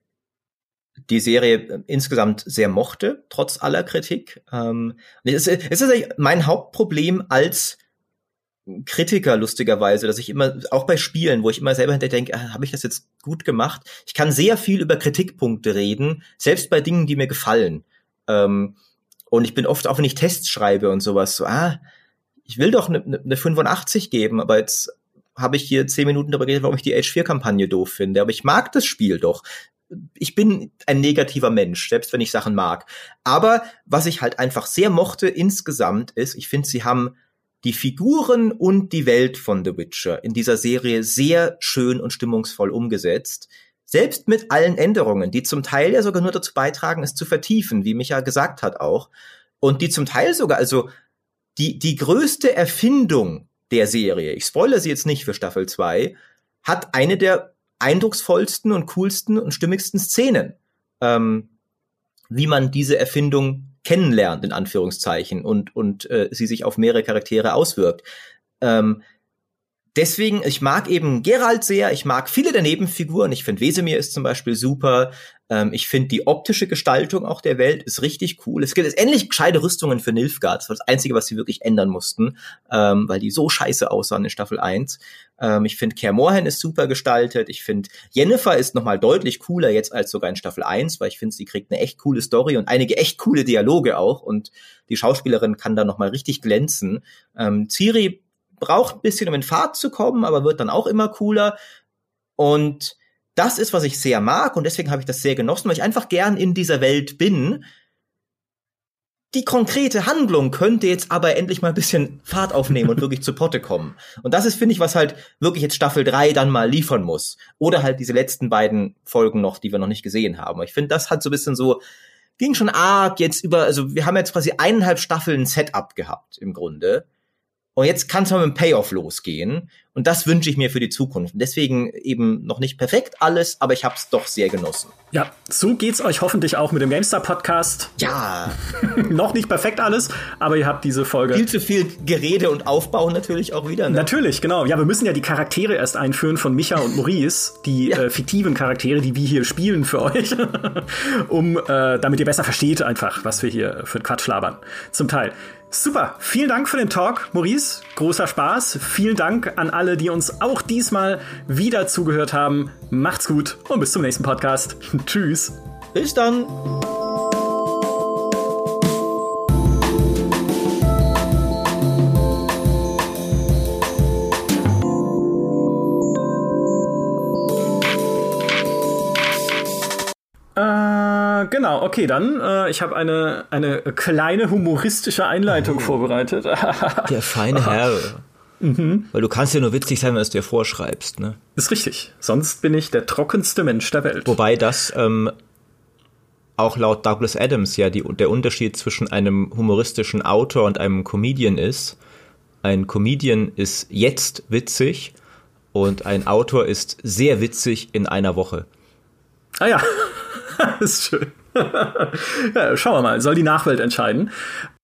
Speaker 2: die Serie insgesamt sehr mochte, trotz aller Kritik. Ähm, es ist, es ist mein Hauptproblem als Kritiker, lustigerweise, dass ich immer, auch bei Spielen, wo ich immer selber hinterher denke, ah, habe ich das jetzt gut gemacht? Ich kann sehr viel über Kritikpunkte reden, selbst bei Dingen, die mir gefallen. Ähm, und ich bin oft, auch wenn ich Tests schreibe und sowas, so, ah, ich will doch eine ne fünfundachtzig geben, aber jetzt habe ich hier zehn Minuten darüber geredet, warum ich die Age vier Kampagne doof finde. Aber ich mag das Spiel doch. Ich bin ein negativer Mensch, selbst wenn ich Sachen mag. Aber was ich halt einfach sehr mochte insgesamt ist, ich finde, sie haben die Figuren und die Welt von The Witcher in dieser Serie sehr schön und stimmungsvoll umgesetzt. Selbst mit allen Änderungen, die zum Teil ja sogar nur dazu beitragen, es zu vertiefen, wie Micha gesagt hat auch. Und die zum Teil sogar, also die, die größte Erfindung der Serie, ich spoilere sie jetzt nicht für Staffel zwei, hat eine der eindrucksvollsten und coolsten und stimmigsten Szenen, ähm, wie man diese Erfindung kennenlernt, in Anführungszeichen, und, und äh, sie sich auf mehrere Charaktere auswirkt. Ähm, deswegen, ich mag eben Geralt sehr, ich mag viele der Nebenfiguren, ich finde Wesemir ist zum Beispiel super, ähm, ich finde die optische Gestaltung auch der Welt ist richtig cool. Es gibt jetzt endlich gescheite Rüstungen für Nilfgaard, das war das Einzige, was sie wirklich ändern mussten, ähm, weil die so scheiße aussahen in Staffel eins. Ähm, ich finde Kaer Morhen ist super gestaltet, ich finde Yennefer ist nochmal deutlich cooler jetzt als sogar in Staffel eins, weil ich finde, sie kriegt eine echt coole Story und einige echt coole Dialoge auch, und die Schauspielerin kann da nochmal richtig glänzen. Ähm, Ciri braucht ein bisschen, um in Fahrt zu kommen, aber wird dann auch immer cooler. Und das ist, was ich sehr mag, und deswegen habe ich das sehr genossen, weil ich einfach gern in dieser Welt bin. Die konkrete Handlung könnte jetzt aber endlich mal ein bisschen Fahrt aufnehmen und wirklich zu Potte kommen. Und das ist, finde ich, was halt wirklich jetzt Staffel drei dann mal liefern muss. Oder halt diese letzten beiden Folgen noch, die wir noch nicht gesehen haben. Ich finde, das hat so ein bisschen so, ging schon arg jetzt über, also wir haben jetzt quasi eineinhalb Staffeln Setup gehabt im Grunde. Und jetzt kann es mal mit dem Payoff losgehen. Und das wünsche ich mir für die Zukunft. Deswegen eben noch nicht perfekt alles, aber ich habe es doch sehr genossen.
Speaker 1: Ja, so geht's euch hoffentlich auch mit dem GameStar-Podcast.
Speaker 2: Ja.
Speaker 1: Noch nicht perfekt alles, aber ihr habt diese Folge.
Speaker 2: Viel zu viel Gerede und Aufbau natürlich auch wieder. Ne?
Speaker 1: Natürlich, genau. Ja, wir müssen ja die Charaktere erst einführen von Micha und Maurice, die ja. äh, fiktiven Charaktere, die wir hier spielen für euch, um, äh, damit ihr besser versteht einfach, was wir hier für Quatsch labern. Zum Teil. Super, vielen Dank für den Talk, Maurice. Großer Spaß. Vielen Dank an alle, die uns auch diesmal wieder zugehört haben. Macht's gut und bis zum nächsten Podcast. Tschüss.
Speaker 2: Bis dann.
Speaker 1: Genau, okay, dann, äh, ich habe eine, eine kleine humoristische Einleitung oh. vorbereitet.
Speaker 2: Der feine Herr. Mhm. Weil du kannst ja nur witzig sein, wenn du es dir vorschreibst, ne?
Speaker 1: Ist richtig, sonst bin ich der trockenste Mensch der Welt.
Speaker 2: Wobei das ähm, auch laut Douglas Adams ja die, der Unterschied zwischen einem humoristischen Autor und einem Comedian ist. Ein Comedian ist jetzt witzig und ein Autor ist sehr witzig in einer Woche.
Speaker 1: Ah ja. Das ist schön. Ja, schauen wir mal, soll die Nachwelt entscheiden.